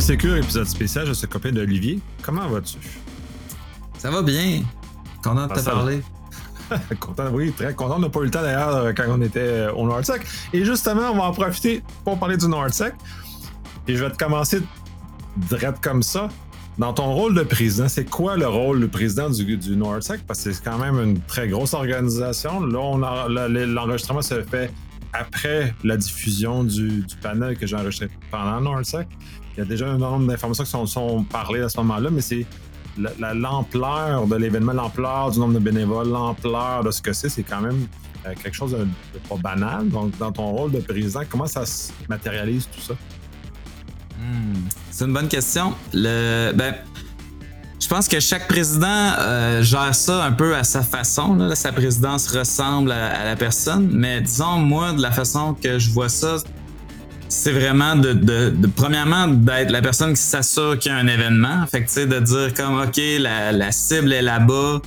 Sécure, épisode spécial, je suis copain d'Olivier. Comment vas-tu? Ça va bien. Content de te parler. Content, oui, très content. On n'a pas eu le temps d'ailleurs quand on était au NordSec. Et justement, on va en profiter pour parler du NordSec. Et je vais te commencer direct comme ça. Dans ton rôle de président, c'est quoi le rôle du président du NordSec? Parce que c'est quand même une très grosse organisation. Là, l'enregistrement se fait après la diffusion du panel que j'ai enregistré pendant NordSec. Il y a déjà un nombre d'informations qui sont parlées à ce moment-là, mais c'est l'ampleur de l'événement, l'ampleur du nombre de bénévoles, l'ampleur de ce que c'est quand même quelque chose de pas banal. Donc, dans ton rôle de président, comment ça se matérialise tout ça? C'est une bonne question. Je pense que chaque président gère ça un peu à sa façon. Là. Sa présidence ressemble à la personne, mais disons, moi, de la façon que je vois ça, c'est vraiment premièrement d'être la personne qui s'assure qu'il y a un événement. Fait que tu sais, de dire comme OK, la cible est là-bas,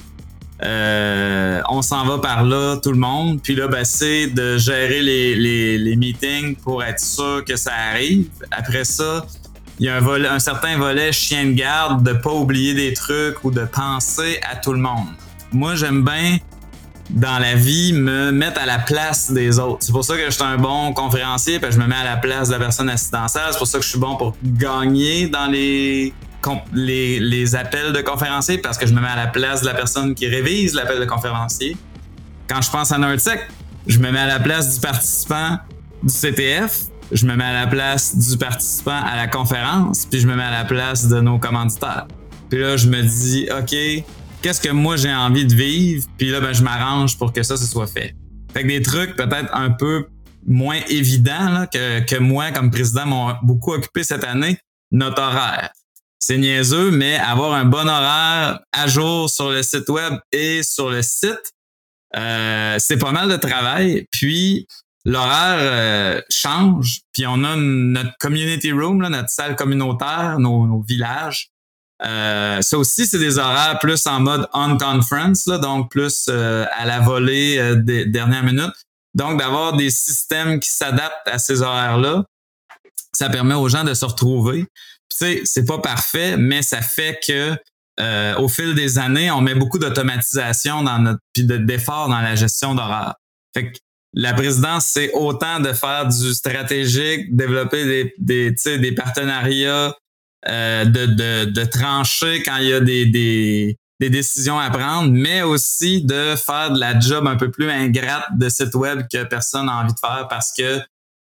on s'en va par là, tout le monde. Puis là, c'est de gérer les meetings pour être sûr que ça arrive. Après ça, il y a un certain volet chien de garde de pas oublier des trucs ou de penser à tout le monde. Moi, j'aime bien dans la vie, me mettre à la place des autres. C'est pour ça que je suis un bon conférencier, puis je me mets à la place de la personne assistentielle. C'est pour ça que je suis bon pour gagner dans les appels de conférencier, parce que je me mets à la place de la personne qui révise l'appel de conférencier. Quand je pense à NordSec, je me mets à la place du participant du CTF, je me mets à la place du participant à la conférence, puis je me mets à la place de nos commanditaires. Puis là, je me dis, OK, qu'est-ce que moi j'ai envie de vivre? Puis là, je m'arrange pour que ça soit fait. Fait que des trucs peut-être un peu moins évidents là, que moi, comme président, m'ont beaucoup occupé cette année, notre horaire. C'est niaiseux, mais avoir un bon horaire à jour sur le site web et sur le site, c'est pas mal de travail. Puis l'horaire change, puis on a notre community room, là, notre salle communautaire, nos villages. Ça aussi, c'est des horaires plus en mode on-conference, là, donc plus à la volée des dernières minutes. Donc, d'avoir des systèmes qui s'adaptent à ces horaires-là, ça permet aux gens de se retrouver. Puis, tu sais, c'est pas parfait, mais ça fait que au fil des années, on met beaucoup d'automatisation puis d'efforts dans la gestion d'horaire. Fait que la présidence, c'est autant de faire du stratégique, développer des partenariats, de trancher quand il y a des décisions à prendre, mais aussi de faire de la job un peu plus ingrate de site web que personne n'a envie de faire parce que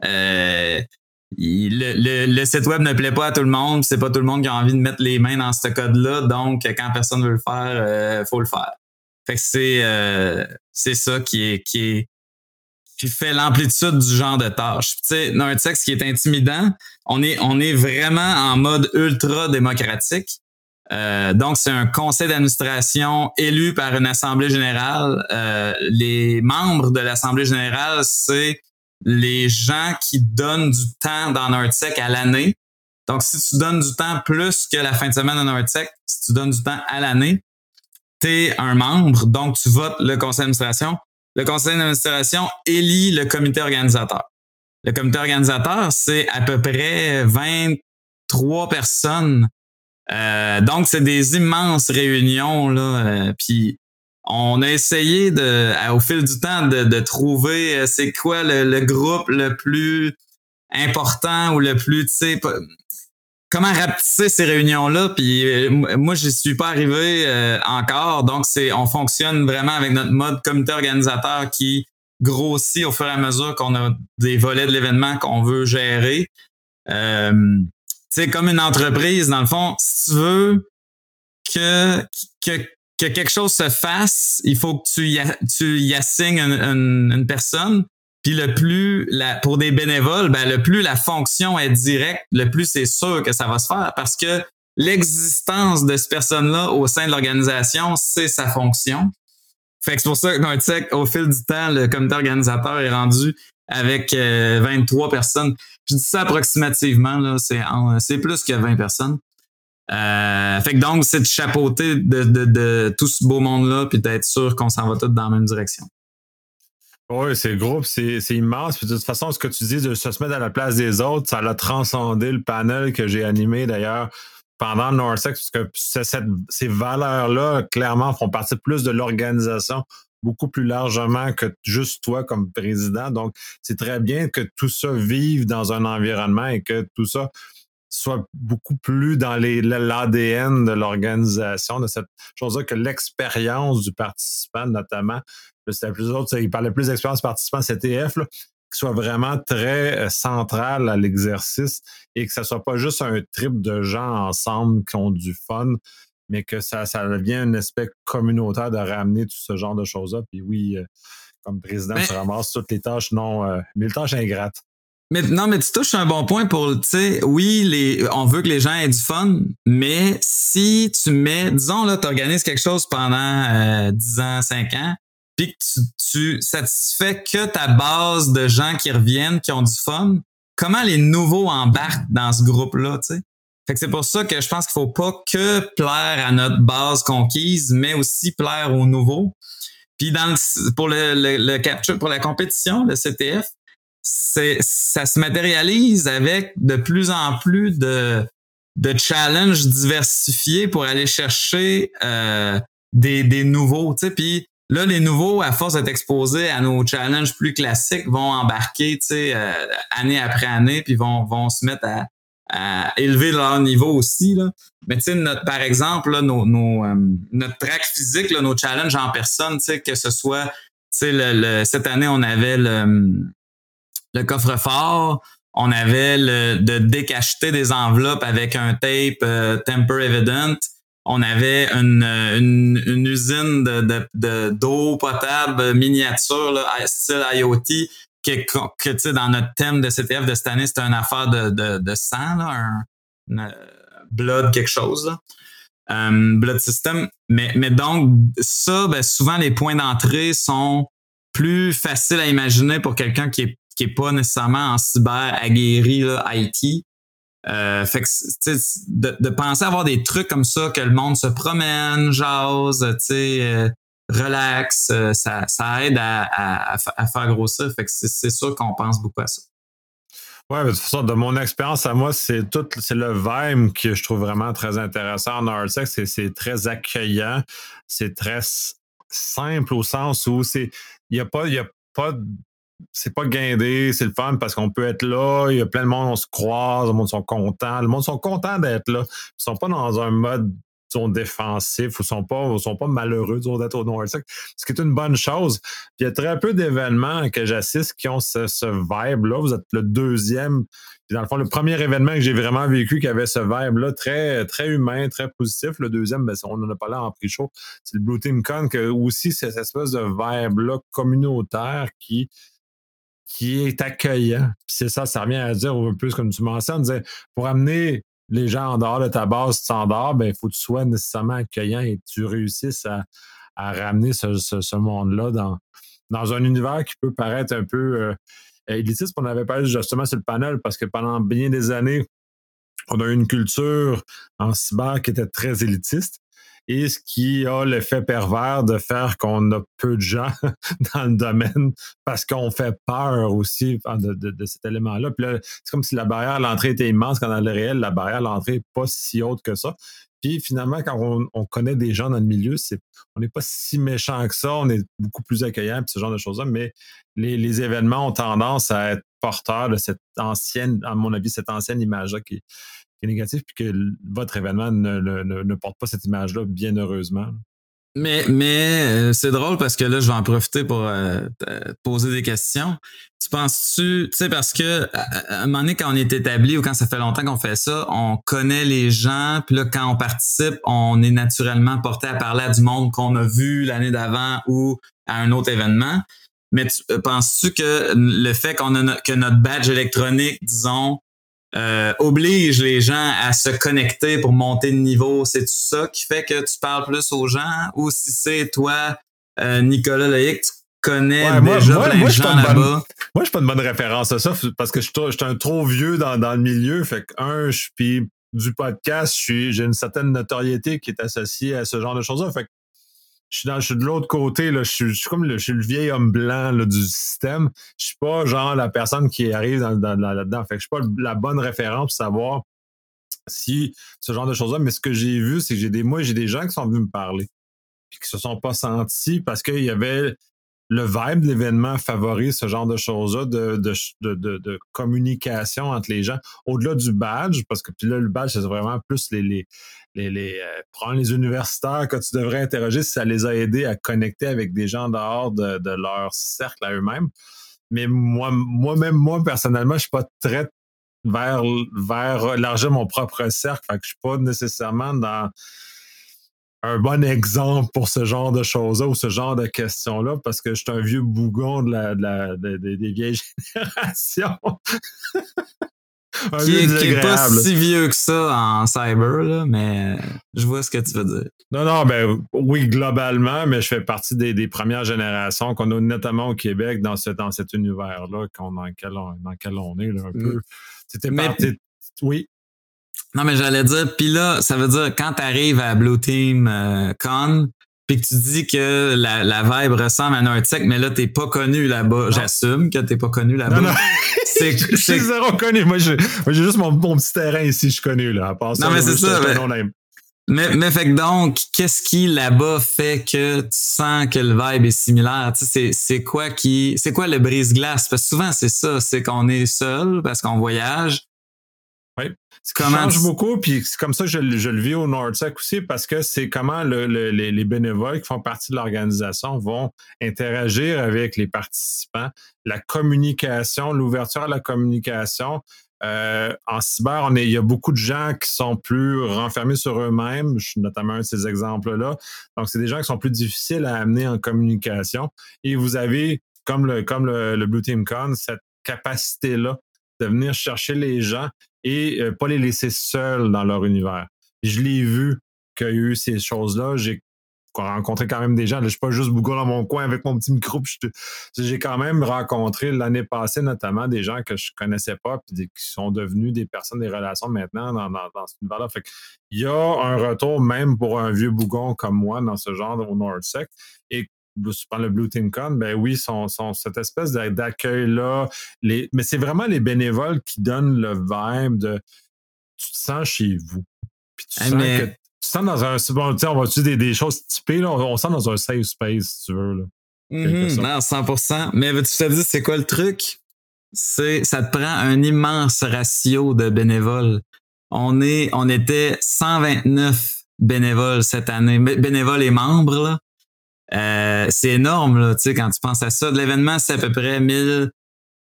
le site web ne plaît pas à tout le monde, c'est pas tout le monde qui a envie de mettre les mains dans ce code-là, donc quand personne veut le faire, faut le faire. Fait que c'est ça qui fait l'amplitude du genre de tâches. Tu sais, NordSec, ce qui est intimidant, on est vraiment en mode ultra démocratique. Donc, c'est un conseil d'administration élu par une assemblée générale. Les membres de l'assemblée générale, c'est les gens qui donnent du temps dans NordSec à l'année. Donc, si tu donnes du temps plus que la fin de semaine de NordSec, si tu donnes du temps à l'année, t'es un membre, donc tu votes le conseil d'administration. Le conseil d'administration élit le comité organisateur. Le comité organisateur, c'est à peu près 23 personnes. Donc, c'est des immenses réunions, là. Puis, on a essayé au fil du temps de trouver c'est quoi le groupe le plus important ou le plus, tu sais, comment rapetisser ces réunions-là. Puis moi, j'y suis pas arrivé encore. Donc, on fonctionne vraiment avec notre mode comité organisateur qui grossit au fur et à mesure qu'on a des volets de l'événement qu'on veut gérer. C'est comme une entreprise, dans le fond. Si tu veux que quelque chose se fasse, il faut que tu y assignes une personne. Puis pour des bénévoles, le plus la fonction est directe, le plus c'est sûr que ça va se faire parce que l'existence de cette personne-là au sein de l'organisation, c'est sa fonction. Fait que c'est pour ça que NordSec, au fil du temps, le comité organisateur est rendu avec 23 personnes. Je dis ça approximativement, là, c'est plus que 20 personnes. Fait que donc, c'est de chapeauter de tout ce beau monde-là puis d'être sûr qu'on s'en va tous dans la même direction. Oui, c'est gros, c'est immense. Puis de toute façon, ce que tu dis de se mettre à la place des autres, ça l'a transcendé le panel que j'ai animé d'ailleurs pendant le Norsex, parce que ces valeurs-là, clairement, font partie plus de l'organisation, beaucoup plus largement que juste toi comme président. Donc, c'est très bien que tout ça vive dans un environnement et que tout ça soit beaucoup plus dans l'ADN de l'organisation, de cette chose-là, que l'expérience du participant, notamment, c'était plus autres, il parlait plus d'expérience participant CTF, là, qui soit vraiment très central à l'exercice et que ça soit pas juste un trip de gens ensemble qui ont du fun, mais que ça devient un aspect communautaire de ramener tout ce genre de choses-là. Puis oui, comme président, tu ramasses toutes les tâches les tâches ingrates. Mais non, mais tu touches un bon point pour, tu sais, oui, on veut que les gens aient du fun, mais si tu mets, disons là, tu organises quelque chose pendant 10 ans, 5 ans, puis que tu satisfais que ta base de gens qui reviennent, qui ont du fun, comment les nouveaux embarquent dans ce groupe-là, tu sais? Fait que c'est pour ça que je pense qu'il faut pas que plaire à notre base conquise, mais aussi plaire aux nouveaux. Puis pour le capture, pour la compétition, le CTF, ça se matérialise avec de plus en plus de challenges diversifiés pour aller chercher des nouveaux. Tu sais, puis là, les nouveaux, à force d'être exposés à nos challenges plus classiques, vont embarquer, tu sais, année après année, puis vont se mettre à élever leur niveau aussi. Là. Mais tu sais, par exemple, là, notre track physique, là, nos challenges en personne, tu sais, que ce soit, tu sais, cette année, on avait le coffre-fort, on avait de décacheter des enveloppes avec un tape Temper Evident. On avait une usine d'eau potable miniature, là, style IoT, que tu sais, dans notre thème de CTF de cette année, c'était une affaire de sang, là, blood quelque chose, là. Blood system. Mais donc, ça, ben, souvent, les points d'entrée sont plus faciles à imaginer pour quelqu'un qui est pas nécessairement en cyber aguerri, là, IT. Fait que, de penser à avoir des trucs comme ça, que le monde se promène, jase, relax, ça aide à faire grossir. Fait que c'est sûr qu'on pense beaucoup à ça. Ouais, de toute façon, de mon expérience à moi, c'est le vibe que je trouve vraiment très intéressant en Norsex. C'est très accueillant, c'est très simple au sens où il y a pas c'est pas guindé, c'est le fun parce qu'on peut être là, il y a plein de monde, on se croise, le monde sont contents, le monde sont contents d'être là. Ils sont pas dans un mode défensif ou sont pas malheureux d'être au Norsex, ce qui est une bonne chose. Puis il y a très peu d'événements que j'assiste qui ont ce vibe-là. Vous êtes le deuxième. Puis dans le fond, le premier événement que j'ai vraiment vécu qui avait ce vibe-là, très, très humain, très positif. Le deuxième, ben, on en a parlé en pre-show, c'est le Blue Team Con, que aussi cette espèce de vibe-là communautaire qui est accueillant. Puis c'est ça revient à dire un peu comme tu mentionnes, pour amener les gens en dehors de ta base standard, ben il faut que tu sois nécessairement accueillant et que tu réussisses à ramener ce monde-là dans un univers qui peut paraître un peu élitiste. On avait parlé justement sur le panel parce que pendant bien des années, on a eu une culture en cyber qui était très élitiste. Et ce qui a l'effet pervers de faire qu'on a peu de gens dans le domaine parce qu'on fait peur aussi de cet élément-là. Puis là, c'est comme si la barrière à l'entrée était immense, quand dans le réel, la barrière à l'entrée n'est pas si haute que ça. Puis finalement, quand on connaît des gens dans le milieu, on n'est pas si méchant que ça, on est beaucoup plus accueillant, puis ce genre de choses-là, mais les événements ont tendance à être porteurs de cette ancienne, à mon avis, cette ancienne image-là qui est négatif, puis que votre événement ne porte pas cette image-là, bien heureusement. Mais c'est drôle parce que là, je vais en profiter pour te poser des questions. Tu penses-tu, tu sais, parce que à un moment donné, quand on est établi ou quand ça fait longtemps qu'on fait ça, on connaît les gens, puis là, quand on participe, on est naturellement porté à parler à du monde qu'on a vu l'année d'avant ou à un autre événement. Mais penses-tu que le fait que notre badge électronique, disons, oblige les gens à se connecter pour monter de niveau, c'est ça qui fait que tu parles plus aux gens, ou si c'est toi, Nicolas Loïc, tu connais déjà plein de gens là-bas? Moi, je suis pas une bonne référence à ça parce que je suis un trop vieux dans le milieu. Fait que, puis du podcast, j'ai une certaine notoriété qui est associée à ce genre de choses-là. Fait que je suis de l'autre côté, là. Je suis comme je suis le vieil homme blanc là, du système. Je suis pas genre la personne qui arrive là-dedans. Fait que je suis pas la bonne référence pour savoir si ce genre de choses-là. Mais ce que j'ai vu, c'est que j'ai des gens qui sont venus me parler puis qui se sont pas sentis parce qu'il y avait le vibe de l'événement favorise ce genre de choses-là, de communication entre les gens, au-delà du badge, parce que puis là, le badge, c'est vraiment plus prendre les universitaires que tu devrais interroger si ça les a aidés à connecter avec des gens dehors de leur cercle à eux-mêmes. Mais moi, personnellement, je suis pas très vers élargir mon propre cercle. Fait que je suis pas nécessairement dans un bon exemple pour ce genre de choses-là ou ce genre de questions-là parce que je suis un vieux bougon des vieilles générations. Qui est pas si vieux que ça en cyber, là, mais je vois ce que tu veux dire. Non, ben oui, globalement, mais je fais partie des premières générations qu'on a notamment au Québec dans cet univers-là dans lequel on est là, un peu. C'était parti. Oui. Non, mais j'allais dire, puis là, ça veut dire quand t'arrives à Blue Team Con, puis que tu dis que la vibe ressemble à Nortec, mais là, t'es pas connu là-bas. Non. J'assume que t'es pas connu là-bas. Non. Je suis zéro connu. Moi, j'ai juste mon petit terrain ici, je suis connu, là. À part ça, non, mais c'est ça. Mais fait que donc, qu'est-ce qui là-bas fait que tu sens que le vibe est similaire? Tu sais, c'est quoi le brise-glace? Parce que souvent, c'est ça, c'est qu'on est seul parce qu'on voyage. Oui. Ce qui change beaucoup, puis c'est comme ça que je le vis au Nortec aussi, parce que c'est comment les bénévoles qui font partie de l'organisation vont interagir avec les participants, la communication, l'ouverture à la communication. En cyber, il y a beaucoup de gens qui sont plus renfermés sur eux-mêmes. Je suis notamment un de ces exemples-là. Donc, c'est des gens qui sont plus difficiles à amener en communication. Et vous avez, comme le Blue Team Con, cette capacité-là de venir chercher les gens et pas les laisser seuls dans leur univers. Je l'ai vu qu'il y a eu ces choses-là. J'ai rencontré quand même des gens. Là, je suis pas juste bougon dans mon coin avec mon petit micro. J'ai quand même rencontré l'année passée notamment des gens que je connaissais pas puis qui sont devenus des personnes des relations maintenant dans cet univers-là. Fait qu'il y a un retour même pour un vieux bougon comme moi dans ce genre au Nordsec. Et je prends le Blue Team Con, ben oui, sont cette espèce d'accueil-là. Mais c'est vraiment les bénévoles qui donnent le vibe de tu te sens chez vous. Puis tu sens que tu sens dans un. Bon, on va utiliser des choses typées, là, on sent dans un safe space, si tu veux. Là, non, 100%. Mais tu te dis, c'est quoi le truc? Ça te prend un immense ratio de bénévoles. On était 129 bénévoles cette année, bénévoles et membres, là. C'est énorme, là, tu sais, quand tu penses à ça. De l'événement, c'est à peu près 1000.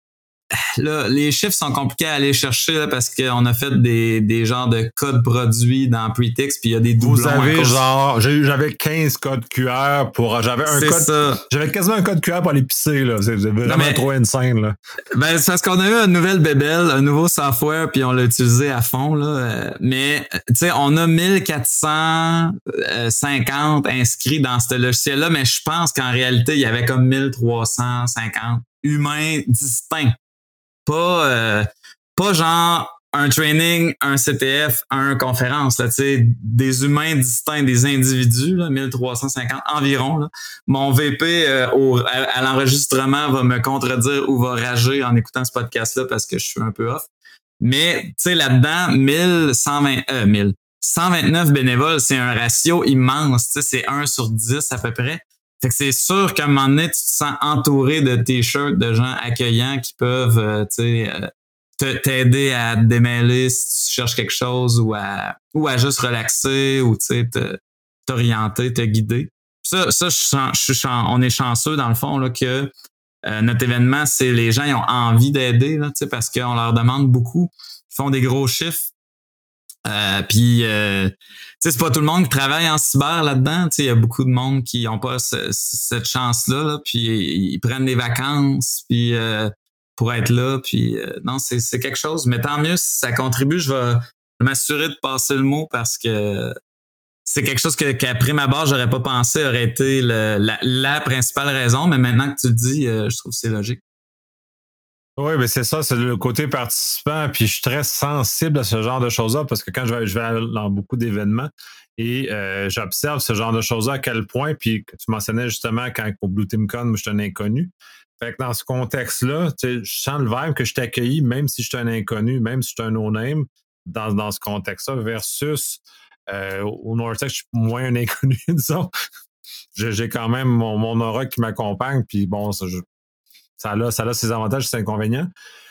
Là, les chiffres sont compliqués à aller chercher là, parce qu'on a fait des genres de codes produits dans Pretix, puis il y a des doublons. Vous savez, j'avais 15 codes QR pour. J'avais quasiment un code QR pour aller pisser, là. C'est vraiment trop insane, là. Ben, c'est parce qu'on a eu une nouvelle bébelle, un nouveau software, puis on l'a utilisé à fond, là. Mais, tu sais, on a 1450 inscrits dans ce logiciel-là, mais je pense qu'en réalité, il y avait comme 1350 humains distincts. Pas genre un training, un CTF, un conférence, là, tu sais, des humains distincts, des individus, là, 1350 environ. Là. Mon VP à l'enregistrement va me contredire ou va rager en écoutant ce podcast-là parce que je suis un peu off. Mais, tu sais, là-dedans, 129 bénévoles, c'est un ratio immense, tu sais, c'est 1 sur 10 à peu près. Fait que c'est sûr qu'à un moment donné, tu te sens entouré de t-shirts de gens accueillants qui peuvent, t'aider à te démêler si tu cherches quelque chose ou à juste relaxer ou, t'orienter, te guider. Ça, on est chanceux dans le fond là que notre événement, c'est les gens ils ont envie d'aider là, parce qu'on leur demande beaucoup. Ils font des gros chiffres. C'est pas tout le monde qui travaille en cyber là-dedans. Il y a beaucoup de monde qui n'ont pas cette chance-là, là, puis ils prennent des vacances puis pour être là. Puis non, c'est quelque chose. Mais tant mieux si ça contribue. Je vais m'assurer de passer le mot parce que c'est quelque chose qu'à prime abord, j'aurais pas pensé aurait été la principale raison. Mais maintenant que tu le dis, je trouve que c'est logique. Oui, mais c'est ça, c'est le côté participant. Puis je suis très sensible à ce genre de choses-là parce que quand je vais dans beaucoup d'événements Et j'observe ce genre de choses-là à quel point, puis que tu mentionnais justement quand au Blue Team Con, je suis un inconnu. Fait que dans ce contexte-là, je sens le vibe que je t'ai accueilli, même si je suis un inconnu, même si je suis un no-name, dans ce contexte-là, versus au Nortec, je suis moins un inconnu, disons. J'ai quand même mon aura qui m'accompagne, puis bon, ça a ses avantages et ses inconvénients.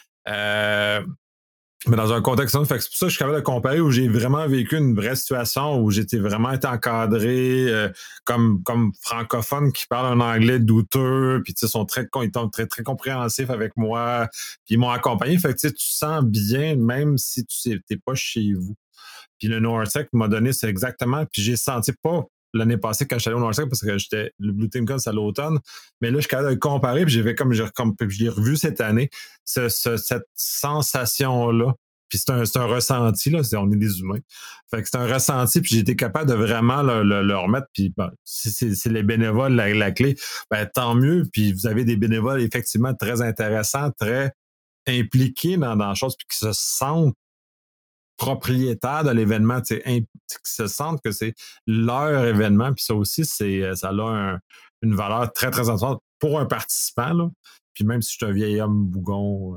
Mais dans un contexte, fait que c'est pour ça que je suis capable de comparer où j'ai vraiment vécu une vraie situation où j'étais vraiment été encadré comme francophone qui parle un anglais douteux, puis ils sont très compréhensifs avec moi, puis ils m'ont accompagné. Fait que tu sens bien, même si tu n'es pas chez vous. Puis le Nortec m'a donné ça exactement, puis j'ai senti pas l'année passée quand je suis allé au Nortec parce que le Blue Team Con, c'est à l'automne. Mais là, je suis capable de le comparer, puis j'ai fait comme je l'ai revu cette année, cette sensation-là. Puis c'est un ressenti, là, on est des humains. Fait que c'est un ressenti, puis j'ai été capable de vraiment le remettre. Puis ben, si c'est les bénévoles la clé, ben tant mieux. Puis vous avez des bénévoles effectivement très intéressants, très impliqués dans la chose, puis qui se sentent propriétaires de l'événement, qui se sentent que c'est leur événement, puis ça aussi, ça a une valeur très, très importante pour un participant, là. Puis même si je suis un vieil homme bougon.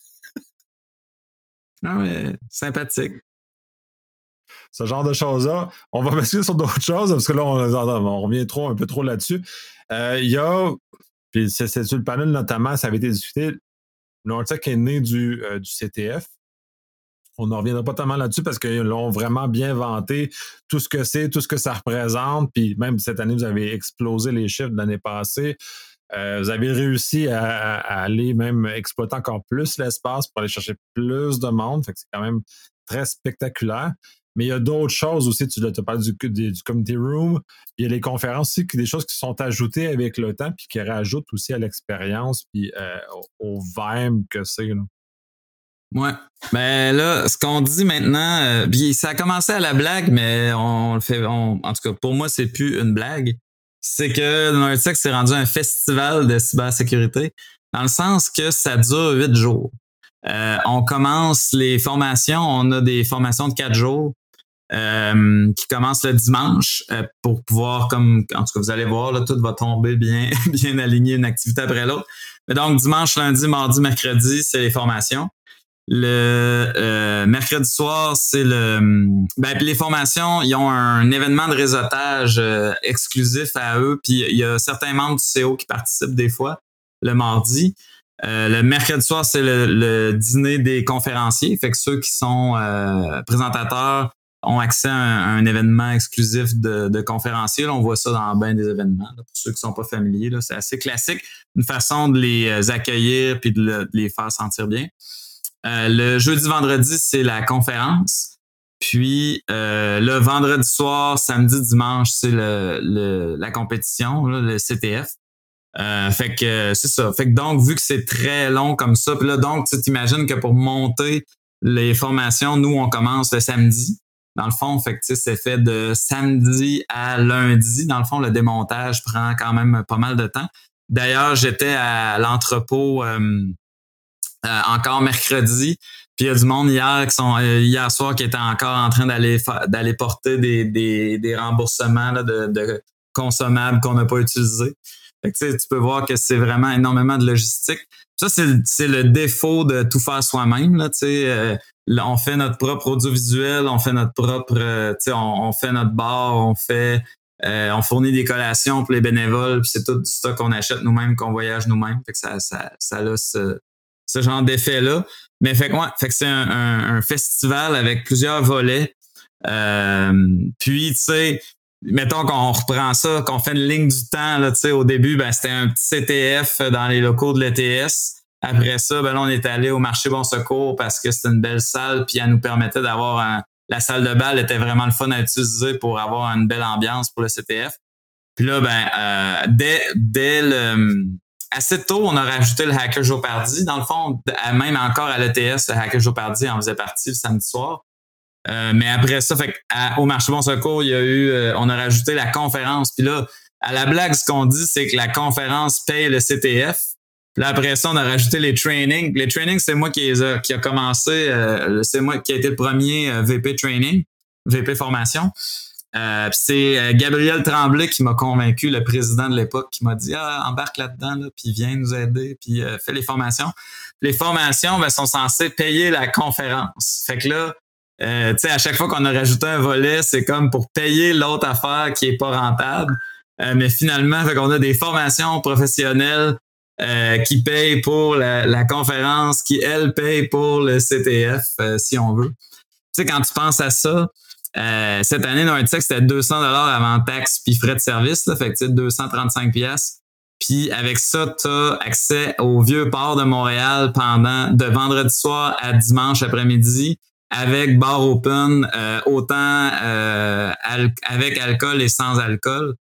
Ah ouais, sympathique. Ce genre de choses-là. On va basculer sur d'autres choses, parce que là, on revient un peu trop là-dessus. Il y a, puis c'est sur le panel notamment, ça avait été discuté, Nortec est né du CTF. On n'en reviendra pas tellement là-dessus parce qu'ils l'ont vraiment bien vanté, tout ce que c'est, tout ce que ça représente. Puis même cette année, vous avez explosé les chiffres de l'année passée. Vous avez réussi à aller même exploiter encore plus l'espace pour aller chercher plus de monde. Fait que c'est quand même très spectaculaire. Mais il y a d'autres choses aussi. Tu as parlé du community room. Il y a les conférences aussi, des choses qui sont ajoutées avec le temps puis qui rajoutent aussi à l'expérience puis au vibe que c'est. Là. Ouais. Ben là, ce qu'on dit maintenant, puis ça a commencé à la blague, mais on le fait. En tout cas, pour moi, c'est plus une blague. C'est que Nortec s'est rendu un festival de cybersécurité, dans le sens que ça dure 8 jours. On commence les formations, on a des formations de 4 jours qui commencent le dimanche pour pouvoir, en tout cas, vous allez voir, là, tout va tomber bien, bien aligné une activité après l'autre. Mais donc, dimanche, lundi, mardi, mercredi, c'est les formations. Le mercredi soir, c'est les formations, ils ont un événement de réseautage exclusif à eux, puis il y a certains membres du CO qui participent des fois le mardi. Le mercredi soir, c'est le dîner des conférenciers, fait que ceux qui sont présentateurs ont accès à un événement exclusif de conférenciers. Là, on voit ça dans bien des événements. Là, pour ceux qui sont pas familiers, là, c'est assez classique, une façon de les accueillir puis de les faire sentir bien. Le jeudi, vendredi, c'est la conférence. Puis le vendredi soir, samedi, dimanche, c'est la compétition, là, le CTF. Fait que c'est ça. Fait que donc, vu que c'est très long comme ça, puis là, donc, tu t'imagines que pour monter les formations, nous, on commence le samedi. Dans le fond, fait que c'est fait de samedi à lundi. Dans le fond, le démontage prend quand même pas mal de temps. D'ailleurs, j'étais à l'entrepôt encore mercredi. Puis il y a du monde hier soir qui était encore en train d'aller porter des remboursements là, de consommables qu'on n'a pas utilisés. Fait que, tu peux voir que c'est vraiment énormément de logistique. Ça, c'est le défaut de tout faire soi-même. Là, on fait notre propre audiovisuel, on fait notre propre, on fait notre bar, on fournit des collations pour les bénévoles, puis c'est tout du stock qu'on achète nous-mêmes, qu'on voyage nous-mêmes. Fait que ça a ce genre d'effet-là. Mais fait que c'est un festival avec plusieurs volets. Puis, tu sais, mettons qu'on reprend ça, qu'on fait une ligne du temps, là, tu sais, au début, ben, c'était un petit CTF dans les locaux de l'ETS. Après ça, ben là, on est allé au marché Bon Secours parce que c'était une belle salle, puis elle nous permettait d'avoir la salle de bal était vraiment le fun à utiliser pour avoir une belle ambiance pour le CTF. Puis là, assez tôt, on a rajouté le Hacker Jeopardy. Dans le fond, même encore à l'ETS, le Hacker Jeopardy en faisait partie le samedi soir. Mais après ça, au marché Bon Secours, il y a eu, on a rajouté la conférence. Puis là, à la blague, ce qu'on dit, c'est que la conférence paye le CTF. Puis là, après ça, on a rajouté les trainings. Les trainings, c'est moi qui a commencé, c'est moi qui a été le premier VP training, VP formation. C'est Gabriel Tremblay qui m'a convaincu, le président de l'époque, qui m'a dit embarque là-dedans, là, puis viens nous aider, puis fais les formations. Les formations sont censées payer la conférence. Fait que là, tu sais, à chaque fois qu'on a rajouté un volet, c'est comme pour payer l'autre affaire qui est pas rentable. Mais finalement, fait qu'on a des formations professionnelles qui payent pour la conférence, qui, elle, paye pour le CTF, si on veut. Tu sais, quand tu penses à ça, cette année, Nortec, c'était 200 $ avant taxes puis frais de service, là, fait que tu sais, 235 pièces. Puis avec ça, tu as accès au vieux port de Montréal de vendredi soir à dimanche après-midi avec bar open, autant avec alcool et sans alcool.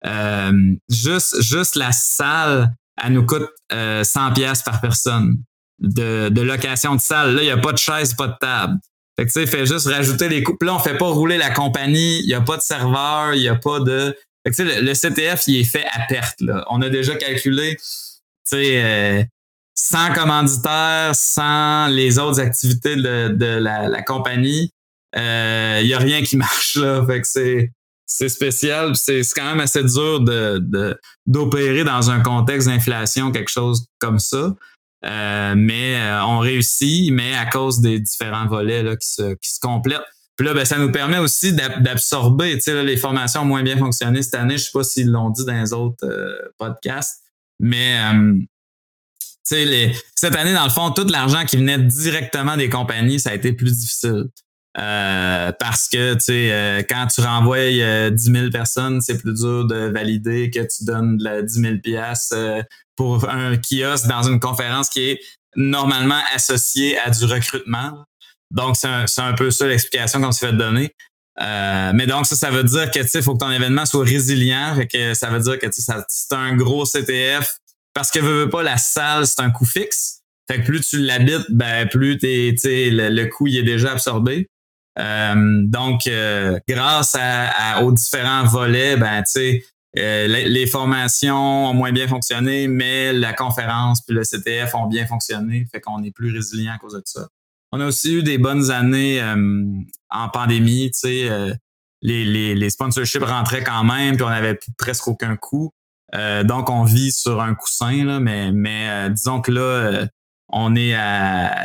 Juste la salle, elle nous coûte 100 pièces par personne de location de salle. Là, il n'y a pas de chaise, pas de table. Fait que tu sais, fait juste rajouter les coûts. Puis là, on fait pas rouler la compagnie, il n'y a pas de serveur, il n'y a pas de... Fait que tu sais, le CTF, il est fait à perte, là. On a déjà calculé, tu sais, sans commanditaire, sans les autres activités de la compagnie, il n'y a rien qui marche, là. Fait que c'est spécial. C'est quand même assez dur d'opérer dans un contexte d'inflation, quelque chose comme ça. Mais on réussit, mais à cause des différents volets là, qui se complètent. Puis là, ça nous permet aussi d'absorber, tu sais, là, les formations ont moins bien fonctionné cette année. Je sais pas s'ils l'ont dit dans les autres podcasts, mais tu sais, cette année, dans le fond, tout l'argent qui venait directement des compagnies, ça a été plus difficile. Parce que, tu sais, quand tu renvoies 10 000 personnes, c'est plus dur de valider que tu donnes 10 000 piastres pour un kiosque dans une conférence qui est normalement associée à du recrutement. Donc, c'est un peu ça l'explication qu'on s'est fait donner. Mais donc, ça veut dire que, tu sais, faut que ton événement soit résilient. Fait que ça veut dire que, tu sais, c'est un gros CTF. Parce que veux pas, la salle, c'est un coût fixe. Fait que plus tu l'habites, plus tu sais, le coût il est déjà absorbé. Donc, grâce aux différents volets, tu sais, les formations ont moins bien fonctionné, mais la conférence puis le CTF ont bien fonctionné. Fait qu'on est plus résilient à cause de ça. On a aussi eu des bonnes années en pandémie, tu sais, les sponsorships rentraient quand même, puis on avait presque aucun coût. Donc, on vit sur un coussin, là, mais disons que là, on est à...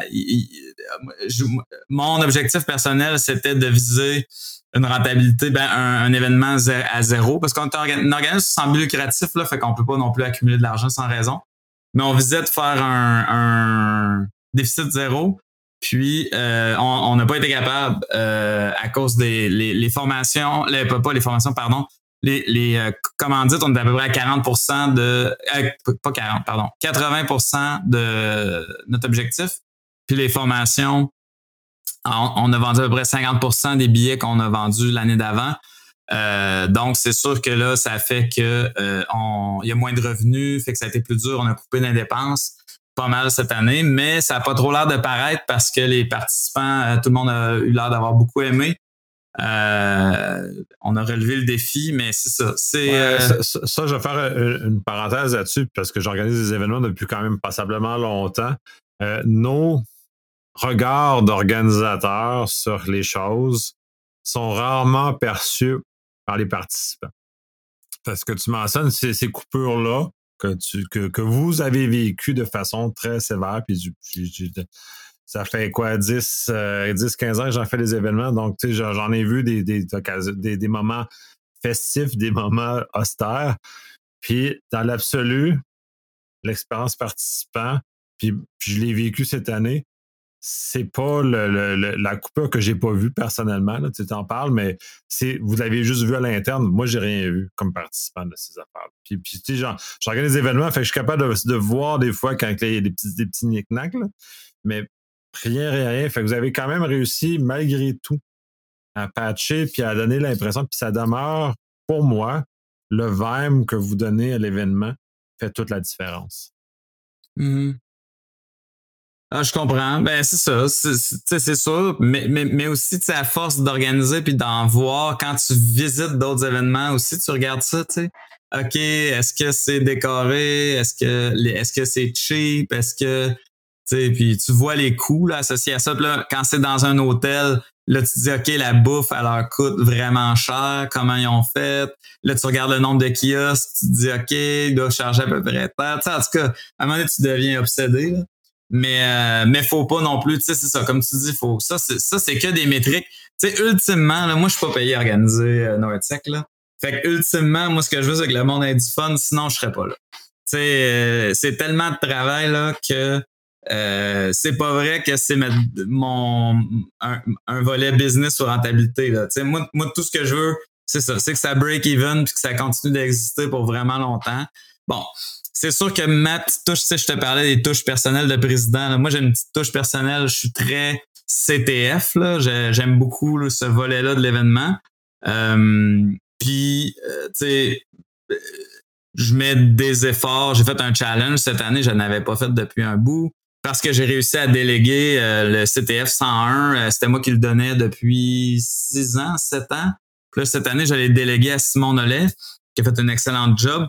Mon objectif personnel, c'était de viser une rentabilité, un événement à zéro, parce qu'on est un organisme sans but lucratif, là, fait qu'on peut pas non plus accumuler de l'argent sans raison. Mais on visait de faire un déficit zéro. Puis, on n'a pas été capable à cause des les formations, pas les formations, pardon, les commandites, on est à peu près à 40% pas 40, pardon, 80% de notre objectif. Puis les formations, on a vendu à peu près 50% des billets qu'on a vendus l'année d'avant. Donc, c'est sûr que là, ça fait que il y a moins de revenus, fait que ça a été plus dur. On a coupé les dépenses pas mal cette année, mais ça n'a pas trop l'air de paraître parce que les participants, tout le monde a eu l'air d'avoir beaucoup aimé. On a relevé le défi, mais c'est ça. Ça, je vais faire une parenthèse là-dessus parce que j'organise des événements depuis quand même passablement longtemps. Nos regards d'organisateurs sur les choses sont rarement perçus par les participants. Parce que tu mentionnes ces coupures-là que vous avez vécues de façon très sévère, puis ça fait quoi, 10-15 ans que j'en fais des événements, donc tu sais, j'en ai vu des moments festifs, des moments austères. Puis dans l'absolu, l'expérience participant, puis je l'ai vécu cette année, c'est pas la coupure que j'ai pas vue personnellement, là, tu t'en parles, mais vous l'avez juste vu à l'interne. Moi, j'ai rien vu comme participant de ces affaires. Puis tu sais, j'organise des événements, fait que je suis capable de voir des fois quand il y a des petits knick-knacks, là, mais rien. Fait que vous avez quand même réussi, malgré tout, à patcher puis à donner l'impression, puis ça demeure, pour moi, le vibe que vous donnez à l'événement fait toute la différence. Mm-hmm. Ah, je comprends. C'est ça. C'est sûr. Mais aussi, tu sais, à force d'organiser puis d'en voir, quand tu visites d'autres événements aussi, tu regardes ça, tu sais. OK, est-ce que c'est décoré? Est-ce que c'est cheap? Est-ce que, tu sais, puis tu vois les coûts là, associés à ça. Puis là, quand c'est dans un hôtel, Là, tu te dis, OK, la bouffe, elle leur coûte vraiment cher. Comment ils ont fait? Là, tu regardes le nombre de kiosques, tu te dis, OK, ils doivent charger à peu près tant. Tu sais, en tout cas, à un moment donné, tu deviens obsédé, là. Mais faut pas non plus, tu sais, c'est ça, comme tu dis, c'est que des métriques. Tu sais, ultimement, là, moi, je suis pas payé à organiser Nortec, là. Fait que, ultimement, moi, ce que je veux, c'est que le monde ait du fun, sinon, je serais pas là. Tu sais, c'est tellement de travail, là, que c'est pas vrai que c'est un volet business ou rentabilité, là. Tu sais, moi, tout ce que je veux, c'est ça, c'est que ça break even puis que ça continue d'exister pour vraiment longtemps. Bon, c'est sûr que ma petite touche, tu sais, je te parlais des touches personnelles de président. Là. Moi, j'ai une petite touche personnelle. Je suis très CTF. Là. J'aime beaucoup là, ce volet-là de l'événement. Puis, tu sais, je mets des efforts. J'ai fait un challenge cette année. Je n'avais pas fait depuis un bout parce que j'ai réussi à déléguer le CTF 101. C'était moi qui le donnais depuis 6 ans, 7 ans. Puis là, cette année, je l'ai délégué à Simon Nollet, qui a fait un excellent job.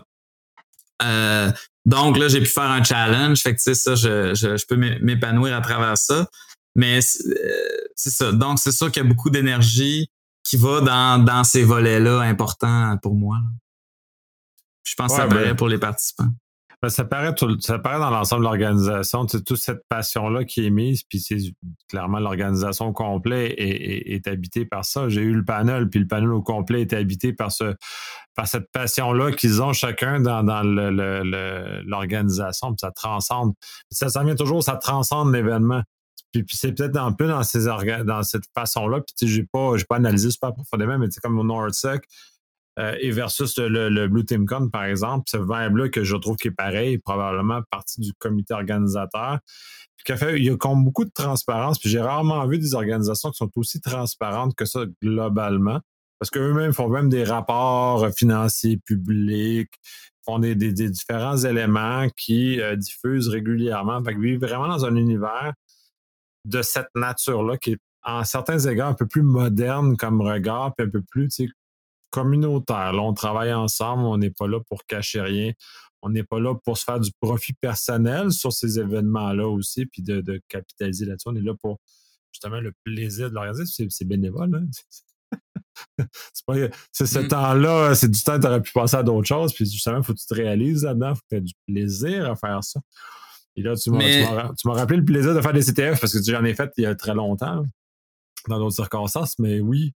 Donc là, j'ai pu faire un challenge. Fait que tu sais, ça, je peux m'épanouir à travers ça. Mais c'est ça. Donc, c'est sûr qu'il y a beaucoup d'énergie qui va dans ces volets-là importants pour moi. Je pense que ça paraît pour les participants. Ça paraît dans l'ensemble de l'organisation, tu sais, toute cette passion-là qui est mise, puis c'est clairement l'organisation au complet est habitée par ça. J'ai eu le panel, puis le panel au complet est habité par cette passion-là qu'ils ont chacun dans l'organisation, puis ça transcende. Ça vient toujours, ça transcende l'événement. Puis c'est peut-être un peu dans cette façon-là, puis tu sais, j'ai pas analysé super profondément, mais tu sais, comme au Nordsec, et versus le Blue Team Con, par exemple, ce vibe-là que je trouve qui est pareil, probablement partie du comité organisateur, puis il y a comme beaucoup de transparence, puis j'ai rarement vu des organisations qui sont aussi transparentes que ça globalement, parce qu'eux-mêmes font même des rapports financiers publics, font des différents éléments qui diffusent régulièrement, fait qu'ils vivent vraiment dans un univers de cette nature-là qui est en certains égards un peu plus moderne comme regard, puis un peu plus, tu sais, communautaire. Là, on travaille ensemble, on n'est pas là pour cacher rien. On n'est pas là pour se faire du profit personnel sur ces événements-là aussi, puis de capitaliser là-dessus. On est là pour justement le plaisir de l'organiser. C'est bénévole. Hein? Ce temps-là, c'est du temps que tu aurais pu passer à d'autres choses, puis justement, il faut que tu te réalises là-dedans, il faut que tu aies du plaisir à faire ça. Et là, tu m'as rappelé le plaisir de faire des CTF parce que j'en ai fait il y a très longtemps, dans d'autres circonstances, mais oui,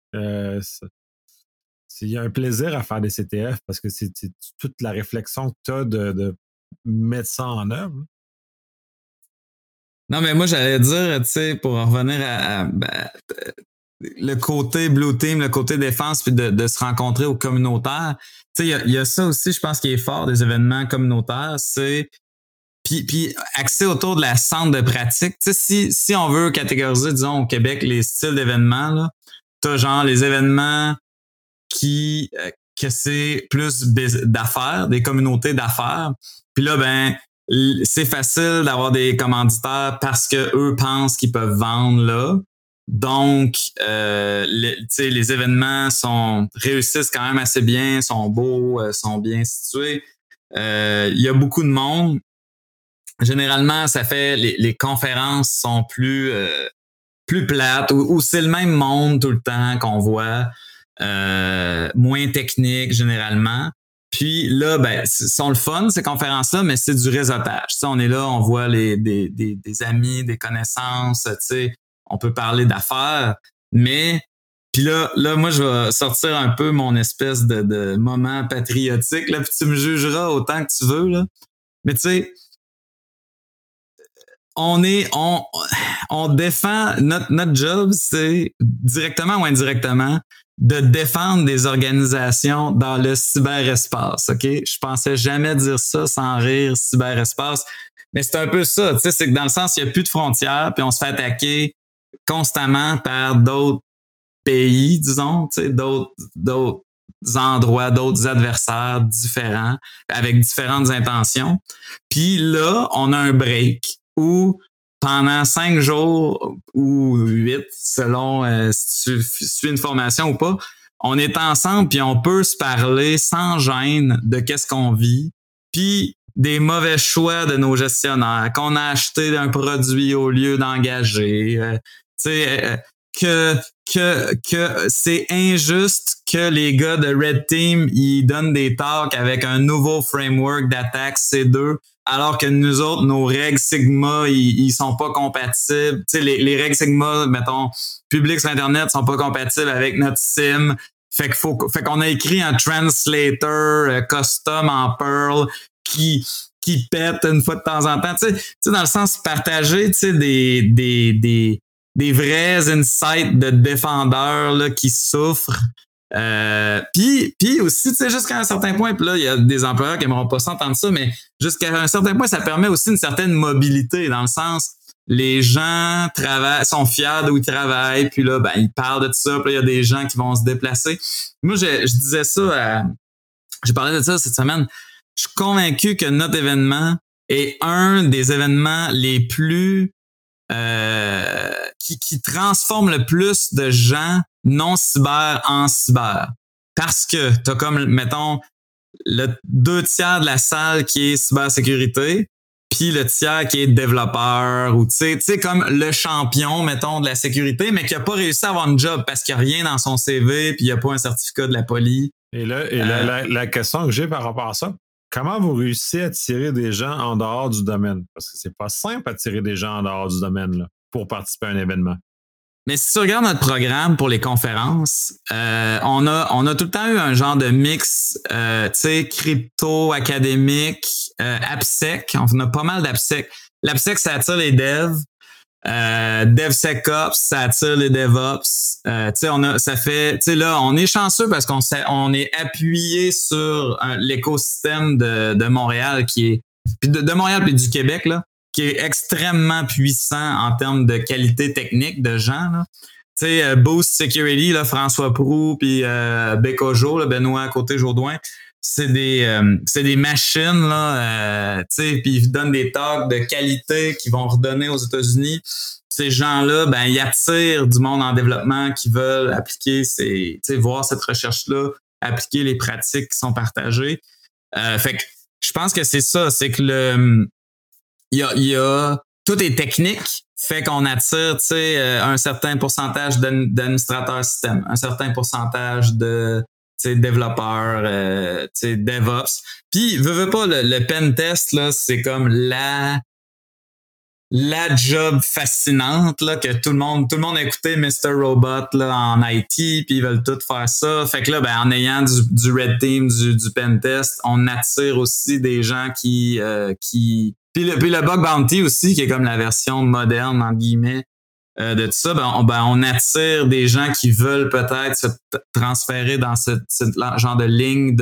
il y a un plaisir à faire des CTF parce que c'est toute la réflexion que tu as de mettre ça en œuvre. Non, mais moi, j'allais dire, tu sais, pour en revenir à le côté Blue Team, le côté défense, puis de se rencontrer au communautaire. Tu sais, il y a ça aussi, je pense, qui est fort des événements communautaires, c'est puis axé autour de la centre de pratique. Tu sais, si on veut catégoriser, disons, au Québec, les styles d'événements, là, t'as genre les événements que c'est plus d'affaires, des communautés d'affaires. Puis là, ben, c'est facile d'avoir des commanditaires parce que eux pensent qu'ils peuvent vendre là. Donc, les événements réussissent quand même assez bien, sont beaux, sont bien situés. Il y a beaucoup de monde. Généralement, ça fait les conférences sont plus plates ou c'est le même monde tout le temps qu'on voit. Moins technique généralement. Puis là, ben, sont le fun, ces conférences-là, mais c'est du réseautage. Tu sais, on est là, on voit des amis, des connaissances, tu sais, on peut parler d'affaires, mais puis là, moi, je vais sortir un peu mon espèce de moment patriotique, là, puis tu me jugeras autant que tu veux, là. Mais tu sais, on défend notre job, c'est directement ou indirectement de défendre des organisations dans le cyberespace, OK? Je pensais jamais dire ça sans rire, cyberespace. Mais c'est un peu ça, tu sais, c'est que dans le sens, il n'y a plus de frontières, puis on se fait attaquer constamment par d'autres pays, disons, tu sais, d'autres endroits, d'autres adversaires différents, avec différentes intentions. Puis là, on a un break où pendant 5 jours ou 8, selon si tu suis une formation ou pas, on est ensemble puis on peut se parler sans gêne de qu'est-ce qu'on vit, puis des mauvais choix de nos gestionnaires, qu'on a acheté un produit au lieu d'engager. Tu sais, que c'est injuste que les gars de Red Team ils donnent des talks avec un nouveau framework d'attaque C2 alors que nous autres nos règles Sigma ils sont pas compatibles. Tu sais les règles Sigma mettons publiques sur internet sont pas compatibles avec notre sim. Fait qu'on a écrit un translator custom en Perl qui pète une fois de temps en temps. Tu sais dans le sens partager, tu sais des vrais insights de défendeurs là, qui souffrent. Puis aussi, tu sais, jusqu'à un certain point, puis là, il y a des employeurs qui aimeront pas s'entendre ça, mais jusqu'à un certain point, ça permet aussi une certaine mobilité, dans le sens, les gens sont fiers d'où ils travaillent, puis là, ben, ils parlent de tout ça, puis là, il y a des gens qui vont se déplacer. Moi, je disais ça j'ai parlé de ça cette semaine. Je suis convaincu que notre événement est un des événements les plus qui transforme le plus de gens non cyber en cyber. Parce que t'as comme, mettons, le 2/3 de la salle qui est cybersécurité, puis le tiers qui est développeur ou tu sais comme le champion, mettons, de la sécurité, mais qui a pas réussi à avoir un job parce qu'il n'y a rien dans son CV, puis il n'y a pas un certificat de la police. Et là, la question que j'ai par rapport à ça, comment vous réussissez à attirer des gens en dehors du domaine? Parce que c'est pas simple d'attirer des gens en dehors du domaine là, pour participer à un événement. Mais si tu regardes notre programme pour les conférences, on a tout le temps eu un genre de mix, tu sais, crypto, académique, AppSec. On a pas mal d'AppSec. L'AppSec, ça attire les devs. DevSecOps, ça attire les DevOps. Tu sais, ça fait, tu sais, là, on est chanceux parce qu'on est appuyé sur l'écosystème de Montréal qui est, puis de Montréal puis du Québec, là, qui est extrêmement puissant en termes de qualité technique de gens, là. Tu sais, Boost Security, là, François Proulx puis Bécojo, là, Benoît Côté-Jourdouin, c'est des machines là, tu sais, puis ils donnent des talks de qualité qu'ils vont redonner aux États-Unis. Ces gens-là, ben ils attirent du monde en développement qui veulent appliquer tu sais, voir cette recherche-là, appliquer les pratiques qui sont partagées. Fait que je pense que c'est ça, c'est que il y a tout est technique, fait qu'on attire, tu sais, un certain pourcentage d'administrateurs système, un certain pourcentage de développeurs, DevOps. Puis, veux pas, le pen test, là, c'est comme la job fascinante, là, que tout le monde a écouté Mr. Robot, là, en IT, puis ils veulent tout faire ça. Fait que là, ben, en ayant du Red Team, du pen test, on attire aussi des gens qui puis le Bug Bounty aussi, qui est comme la version moderne, entre guillemets, de tout ça, on attire des gens qui veulent peut-être se transférer dans ce genre de ligne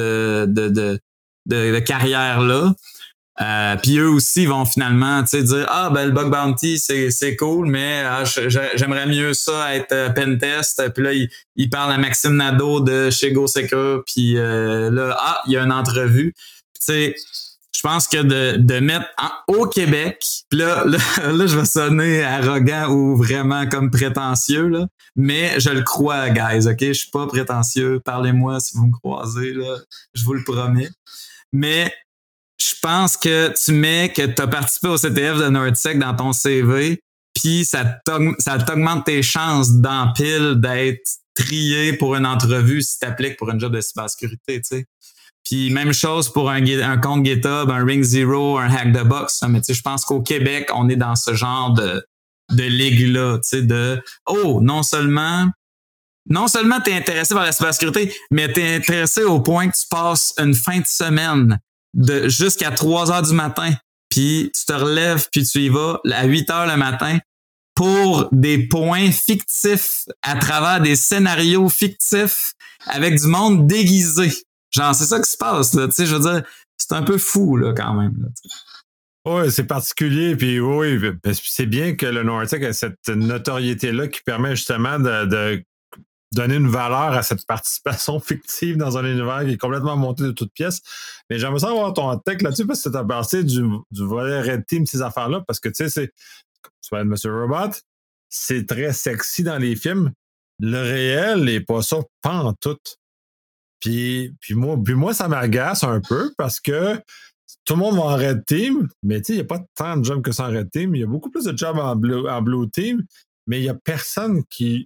de carrière-là. Puis eux aussi vont finalement dire le Bug Bounty, c'est cool, mais j'aimerais mieux ça être pentest. Puis là, il parle à Maxime Nadeau de chez GoSecure, puis là, il y a une entrevue. Tu sais, je pense que de mettre au Québec, pis là, je vais sonner arrogant ou vraiment comme prétentieux, là, mais je le crois, guys, OK? Je suis pas prétentieux. Parlez-moi si vous me croisez, là. Je vous le promets. Mais je pense que que tu as participé au CTF de NordSec dans ton CV, puis ça t'augmente tes chances d'empile d'être trié pour une entrevue si tu appliques pour une job de cybersécurité, tu sais. Puis même chose pour un compte GitHub, un Ring Zero, un Hack the Box. Mais tu sais, je pense qu'au Québec, on est dans ce genre de ligue-là, tu sais, non seulement t'es intéressé par la cybersécurité, mais t'es intéressé au point que tu passes une fin de semaine jusqu'à 3 heures du matin, puis tu te relèves, puis tu y vas à 8 heures le matin pour des points fictifs à travers des scénarios fictifs avec du monde déguisé. Genre, c'est ça qui se passe, là. Tu sais, je veux dire, c'est un peu fou, là, quand même. Oui, c'est particulier. Puis oui, c'est bien que le NordSec ait cette notoriété-là qui permet justement de donner une valeur à cette participation fictive dans un univers qui est complètement monté de toutes pièces. Mais j'aimerais savoir ton take là-dessus parce que tu as passé du volet Red Team, ces affaires-là, parce que tu sais, tu vois, Mr. Robot, c'est très sexy dans les films. Le réel n'est pas ça, pas en tout. Puis moi, ça m'agace un peu parce que tout le monde va en Red Team, mais il n'y a pas tant de jobs que ça en Red Team. Il y a beaucoup plus de jobs en Blue Team, mais il n'y a personne qui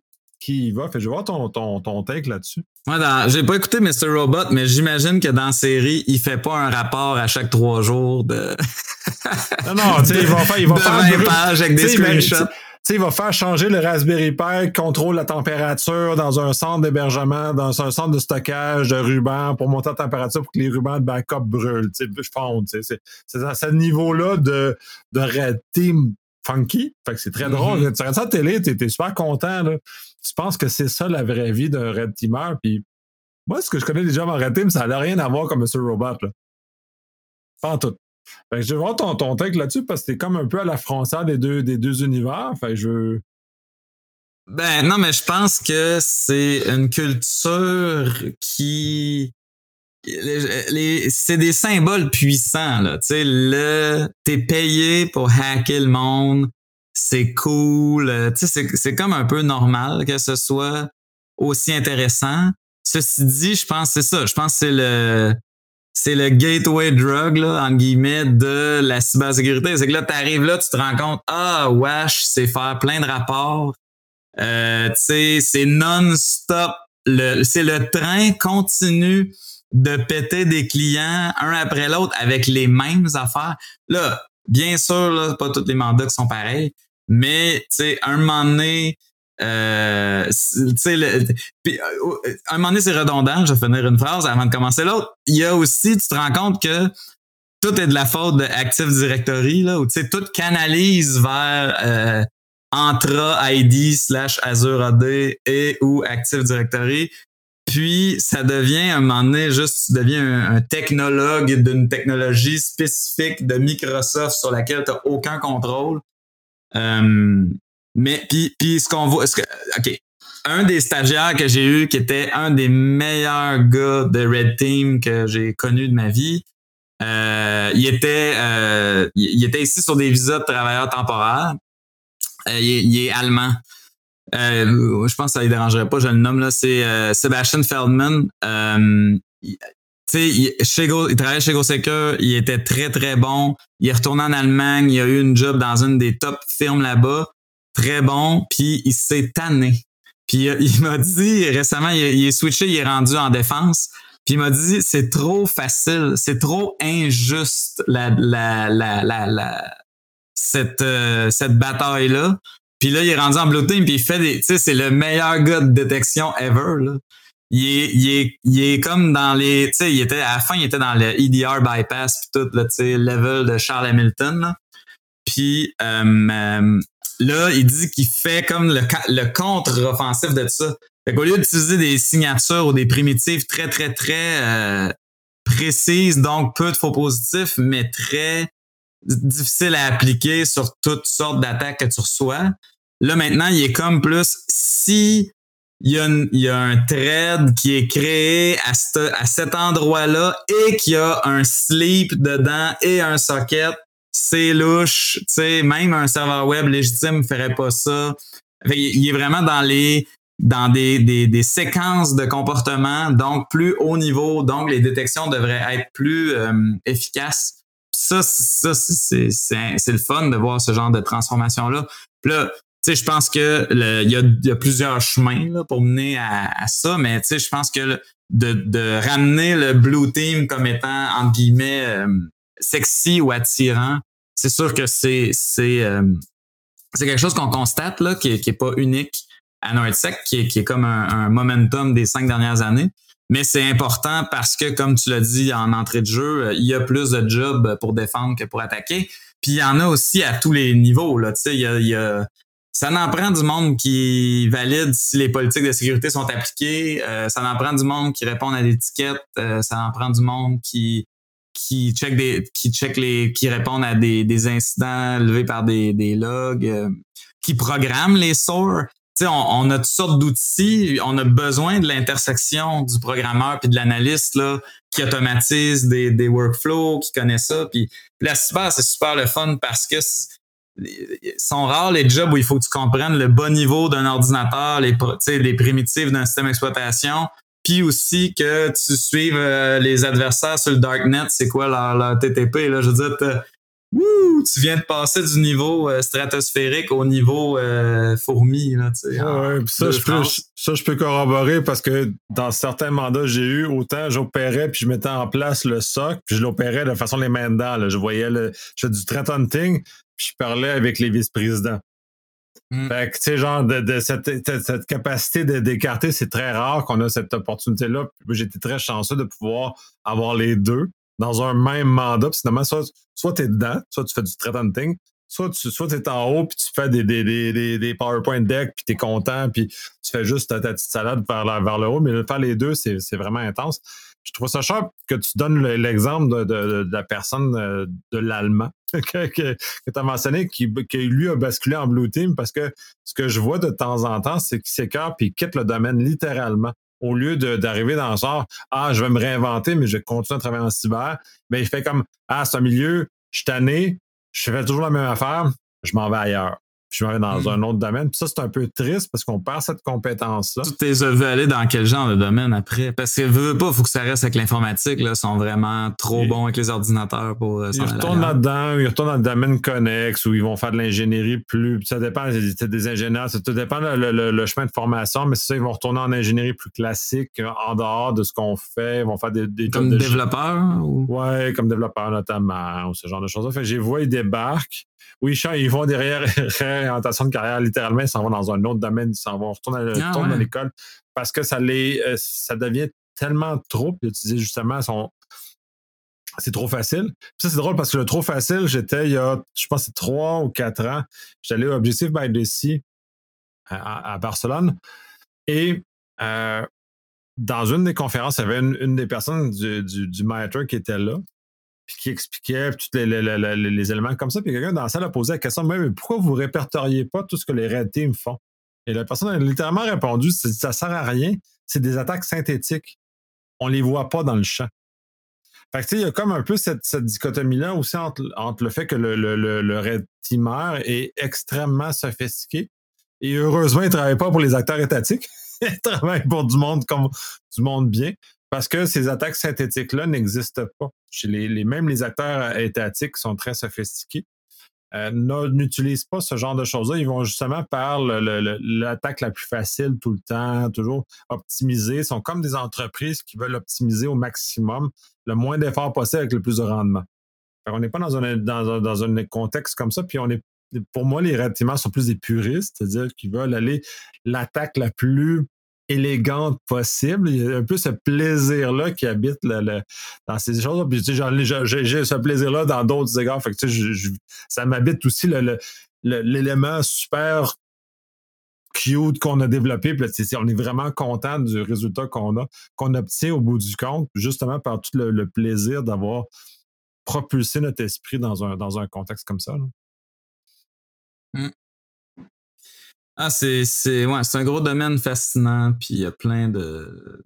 qui y va. Fait que je vais voir ton take là-dessus. Moi, j'ai pas écouté Mr. Robot, mais j'imagine que dans la série, il fait pas un rapport à chaque 3 jours de. Non, tu sais, il va faire 20 pages avec des screenshots. Il va faire changer le Raspberry Pi, contrôle la température dans un centre d'hébergement, dans un centre de stockage de rubans pour monter la température pour que les rubans de backup brûlent, fondent. C'est à ce niveau-là de Red Team funky. Fait que c'est très drôle. Tu regardes ça à la télé, t'es super content. Là. Tu penses que c'est ça la vraie vie d'un Red Teamer. Puis moi, ce que je connais déjà en Red Team, ça n'a rien à voir comme Mr. Robot. Là. Pas en tout. Fait que je vais voir ton take là-dessus parce que t'es comme un peu à la frontière des deux univers. Fait que je... Ben non, mais je pense que c'est une culture qui... c'est des symboles puissants, là. Tu sais, t'es payé pour hacker le monde, c'est cool. Tu sais, c'est comme un peu normal que ce soit aussi intéressant. Ceci dit, je pense que c'est ça. Je pense que c'est le gateway drug, là, entre guillemets, de la cybersécurité. C'est que là, t'arrives là, tu te rends compte, wesh, c'est faire plein de rapports. Tu sais, c'est non-stop. C'est le train continu de péter des clients un après l'autre avec les mêmes affaires. Là, bien sûr, là, pas tous les mandats qui sont pareils, mais, tu sais, un moment donné, puis, un moment donné, c'est redondant. Je vais finir une phrase avant de commencer l'autre. Il y a aussi, tu te rends compte que tout est de la faute de Active Directory, là, où tu sais, tout canalise vers Entra ID / Azure AD et ou Active Directory. Puis, ça devient, à un moment donné, juste, tu deviens un technologue d'une technologie spécifique de Microsoft sur laquelle tu n'as aucun contrôle. Mais puis ce qu'on voit, OK, un des stagiaires que j'ai eu qui était un des meilleurs gars de Red Team que j'ai connu de ma vie, il était ici sur des visas de travailleurs temporaires. Il est allemand. Je pense que ça ne dérangerait pas, je le nomme là, c'est Sebastian Feldman. Tu sais, il travaillait chez GoSecure, il était très très bon. Il est retourné en Allemagne, il a eu une job dans une des top firmes là-bas, très bon, puis il s'est tanné. Puis il m'a dit récemment, il est switché, il est rendu en défense. Puis il m'a dit c'est trop facile, c'est trop injuste cette bataille là. Puis là il est rendu en blue team puis il fait tu sais c'est le meilleur gars de détection ever là. Il est comme dans les, tu sais, à la fin, il était dans le EDR bypass puis tout, là, tu sais, level de Charles Hamilton, là. Puis, là, il dit qu'il fait comme le contre-offensif de ça. Fait qu'au lieu d'utiliser des signatures ou des primitives très, très, très précises, donc peu de faux positifs, mais très difficiles à appliquer sur toutes sortes d'attaques que tu reçois, là, maintenant, il est comme plus, si il y a un thread qui est créé à cet endroit-là et qu'il y a un sleep dedans et un socket, c'est louche. Tu sais, même un serveur web légitime ferait pas ça. Fait, il est vraiment dans des séquences de comportement, donc plus haut niveau, donc les détections devraient être plus efficaces. Ça, c'est le fun de voir ce genre de transformation-là. Puis là, tu sais, je pense que il y a plusieurs chemins là, pour mener à ça, mais tu sais, je pense que de ramener le Blue Team comme étant, entre guillemets, sexy ou attirant, c'est sûr que c'est quelque chose qu'on constate là, qui est pas unique à NordSec, qui est comme un momentum des 5 dernières années. Mais c'est important parce que, comme tu l'as dit en entrée de jeu, il y a plus de jobs pour défendre que pour attaquer. Puis il y en a aussi à tous les niveaux. Là. Tu sais, ça en prend du monde qui valide si les politiques de sécurité sont appliquées. Ça en prend du monde qui répond à l'étiquette. Ça en prend du monde qui répondent à des incidents levés par des logs, qui programment les SOAR. Tu sais, on a toutes sortes d'outils. On a besoin de l'intersection du programmeur puis de l'analyste là qui automatise des workflows, qui connaît ça. Puis la cyber, c'est super le fun parce que sont rares les jobs où il faut que tu comprennes le bas niveau d'un ordinateur, les primitives d'un système d'exploitation, puis aussi que tu suives les adversaires sur le darknet, c'est quoi leur TTP. Là, je veux dire, Wouh, tu viens de passer du niveau stratosphérique au niveau fourmi, là, tu sais. Ouais, pis ça, je peux corroborer parce que dans certains mandats que j'ai eu, autant j'opérais puis je mettais en place le SOC, puis je l'opérais de façon les mains dedans. Là. Je fais du threat hunting, puis je parlais avec les vice-présidents. Fait que, tu sais, genre, de cette capacité d'écarter, c'est très rare qu'on a cette opportunité-là. J'ai été très chanceux de pouvoir avoir les deux dans un même mandat. Puis finalement, soit tu es dedans, soit tu fais du threat hunting, soit tu es en haut, puis tu fais des PowerPoint decks, puis tu es content, puis tu fais juste ta petite salade vers le haut. Mais faire les deux, c'est vraiment intense. Je trouve ça cher que tu donnes l'exemple de la personne de l'Allemand que tu as mentionné, qui lui a basculé en Blue Team, parce que ce que je vois de temps en temps, c'est qu'il s'écarte puis il quitte le domaine littéralement. Au lieu d'arriver dans le genre, je vais me réinventer, mais je vais continuer à travailler en cyber, mais il fait comme, c'est un milieu, je suis tanné, je fais toujours la même affaire, je m'en vais ailleurs. Puis je m'en vais dans un autre domaine. Puis ça, c'est un peu triste parce qu'on perd cette compétence-là. Tu t'es vu aller dans quel genre de domaine après? Parce que veux pas, il faut que ça reste avec l'informatique. Là, ils sont vraiment trop bons avec les ordinateurs pour ils retournent là-dedans, ils retournent dans le domaine connexe où ils vont faire de l'ingénierie plus. Ça dépend des ingénieurs, ça dépend le chemin de formation, mais c'est ça, ils vont retourner en ingénierie plus classique, en dehors de ce qu'on fait. Ils vont faire des comme jobs développeurs? Ou... Ouais, comme développeurs notamment, ou ce genre de choses-là. Fait que j'ai vu, ils débarquent. Oui, ils font des réorientations de carrière, littéralement, ils s'en vont dans un autre domaine, ils s'en vont retourner dans l'école parce que ça devient tellement trop. Puis tu dis justement, c'est trop facile. Puis ça, c'est drôle parce que le trop facile, j'étais il y a, je pense, 3 ou 4 ans. J'allais au Objectif by the Sea à Barcelone. Et dans une des conférences, il y avait une des personnes du MITRE qui était là, puis qui expliquait tous les éléments comme ça. Puis quelqu'un dans la salle a posé la question, mais pourquoi vous ne répertoriez pas tout ce que les Red Team font? Et la personne a littéralement répondu, ça ne sert à rien, c'est des attaques synthétiques. On ne les voit pas dans le champ. Fait que, tu sais, il y a comme un peu cette dichotomie-là aussi entre le fait que le Red Teamer est extrêmement sophistiqué. Et heureusement, il ne travaille pas pour les acteurs étatiques. Il travaille pour du monde bien. Parce que ces attaques synthétiques-là n'existent pas. Chez même les acteurs étatiques sont très sophistiqués. N'utilisent pas ce genre de choses-là. Ils vont justement par l'attaque la plus facile tout le temps, toujours optimiser. Ils sont comme des entreprises qui veulent optimiser au maximum le moins d'efforts possible avec le plus de rendement. On n'est pas dans un contexte comme ça. Puis pour moi, les red teamers sont plus des puristes, c'est-à-dire qu'ils veulent aller l'attaque la plus élégante possible. Il y a un peu ce plaisir-là qui habite dans ces choses-là. Puis, tu sais, j'ai ce plaisir-là dans d'autres égards. Fait que, tu sais, ça m'habite aussi l'élément super cute qu'on a développé. Puis là, on est vraiment content du résultat qu'on obtient au bout du compte, justement par tout le plaisir d'avoir propulsé notre esprit dans un contexte comme ça. Là. C'est un gros domaine fascinant, puis il y a plein de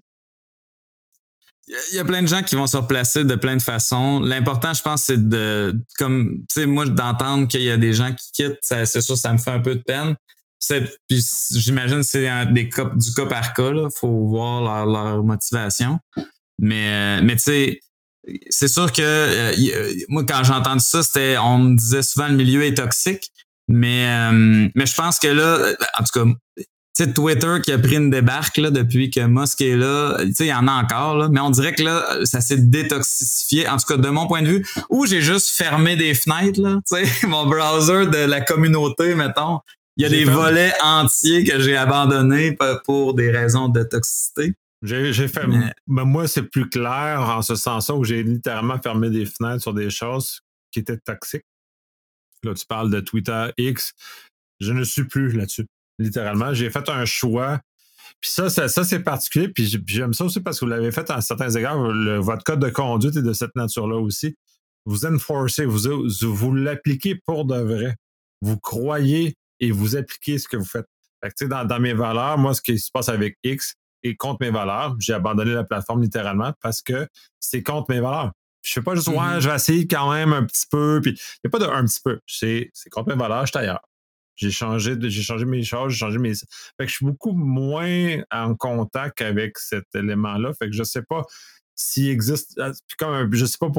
gens qui vont se replacer de plein de façons. L'important, je pense, c'est moi, d'entendre qu'il y a des gens qui quittent, c'est sûr, ça me fait un peu de peine. Puis j'imagine que c'est du cas par cas, là. Faut voir leur motivation. Mais tu sais, c'est sûr que moi, quand j'ai entendu ça, on me disait souvent le milieu est toxique. Mais je pense que là, en tout cas, tu sais, Twitter qui a pris une débarque là, depuis que Musk est là, tu sais, il y en a encore, là, mais on dirait que là, ça s'est détoxifié, en tout cas de mon point de vue, où j'ai juste fermé des fenêtres, là, tu sais, mon browser de la communauté, mettons, il y a des volets entiers que j'ai abandonnés pour des raisons de toxicité. J'ai fait, mais moi, c'est plus clair en ce sens-là où j'ai littéralement fermé des fenêtres sur des choses qui étaient toxiques. Là, tu parles de Twitter X. Je ne suis plus là-dessus. Littéralement, j'ai fait un choix. Puis ça c'est particulier. Puis j'aime ça aussi parce que vous l'avez fait à certains égards. Votre code de conduite est de cette nature-là aussi. Vous enforcez, vous l'appliquez pour de vrai. Vous croyez et vous appliquez ce que vous faites. Fait que, dans mes valeurs, moi, ce qui se passe avec X est contre mes valeurs. J'ai abandonné la plateforme littéralement parce que c'est contre mes valeurs. Je fais pas juste, je vais essayer quand même un petit peu. Puis, il n'y a pas de un petit peu. C'est contre mes valeurs, je suis ailleurs. J'ai changé mes choses, j'ai changé mes. Fait que je suis beaucoup moins en contact avec cet élément-là. Fait que je sais pas s'il existe. Puis je sais pas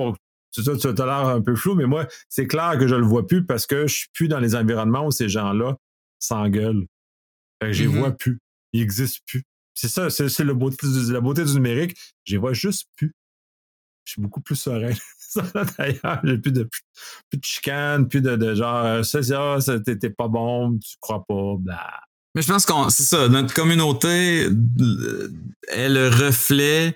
tu as l'air un peu flou, mais moi, c'est clair que je le vois plus parce que je suis plus dans les environnements où ces gens-là s'engueulent. Fait que je les vois plus. Ils n'existent plus. C'est ça, c'est la beauté du numérique. Je les vois juste plus. Je suis beaucoup plus serein. D'ailleurs, j'ai plus de chicane, plus de genre, ça, t'es pas bon, tu crois pas, bla. Mais je pense c'est ça, notre communauté est le reflet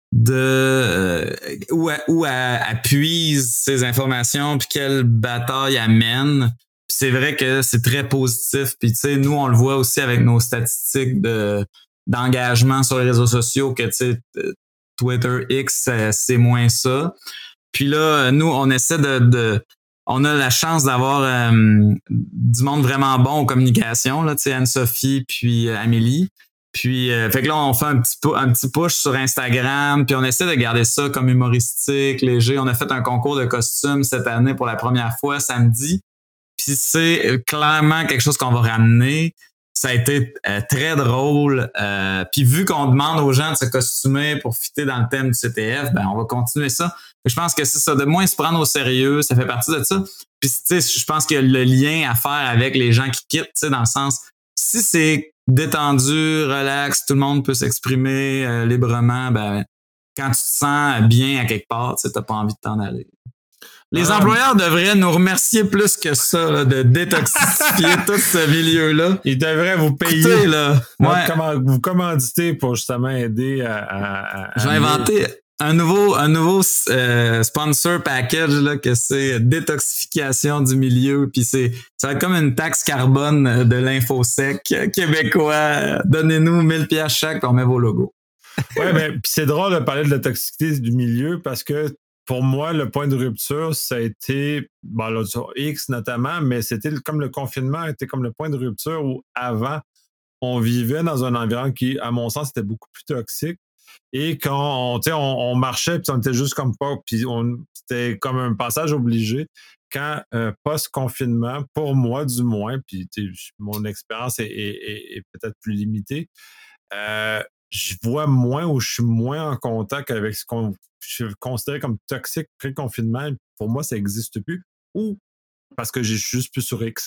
de où elle puise ses informations puis quelle bataille elle mène. Puis c'est vrai que c'est très positif. Puis tu sais, nous, on le voit aussi avec nos statistiques d'engagement sur les réseaux sociaux que tu sais, Twitter X, c'est moins ça. Puis là, nous, on essaie on a la chance d'avoir du monde vraiment bon aux communications, là, tu sais, Anne-Sophie puis Amélie. Puis, fait que là, on fait un petit push sur Instagram, puis on essaie de garder ça comme humoristique, léger. On a fait un concours de costumes cette année pour la première fois, samedi. Puis c'est clairement quelque chose qu'on va ramener. Ça a été très drôle. Puis vu qu'on demande aux gens de se costumer pour fitter dans le thème du CTF, ben on va continuer ça. Je pense que c'est ça, de moins se prendre au sérieux, ça fait partie de ça. Puis tu sais, je pense qu'il y a le lien à faire avec les gens qui quittent, tu sais, dans le sens, si c'est détendu, relax, tout le monde peut s'exprimer librement, ben quand tu te sens bien à quelque part, tu sais, t'as pas envie de t'en aller. Les employeurs devraient nous remercier plus que ça, là, de détoxifier tout ce milieu-là. Ils devraient vous payer. Écoutez, là, vous commanditer pour justement aider à j'ai inventé un nouveau sponsor package là, que c'est détoxification du milieu. Puis ça va être comme une taxe carbone de l'InfoSec québécois. Donnez-nous 1000$ chaque, puis on met vos logos. Ouais, mais c'est drôle de parler de la toxicité du milieu parce que pour moi, le point de rupture, ça a été, bon, là, sur X notamment, mais c'était comme le confinement était comme le point de rupture où avant, on vivait dans un environnement qui, à mon sens, était beaucoup plus toxique. Et quand on marchait, puis on était juste comme pas, puis c'était comme un passage obligé. Quand post-confinement, pour moi du moins, puis mon expérience est peut-être plus limitée, je vois moins ou je suis moins en contact avec ce qu'on je considère comme toxique pré-confinement. Pour moi, ça n'existe plus. Ou parce que je suis juste plus sur X.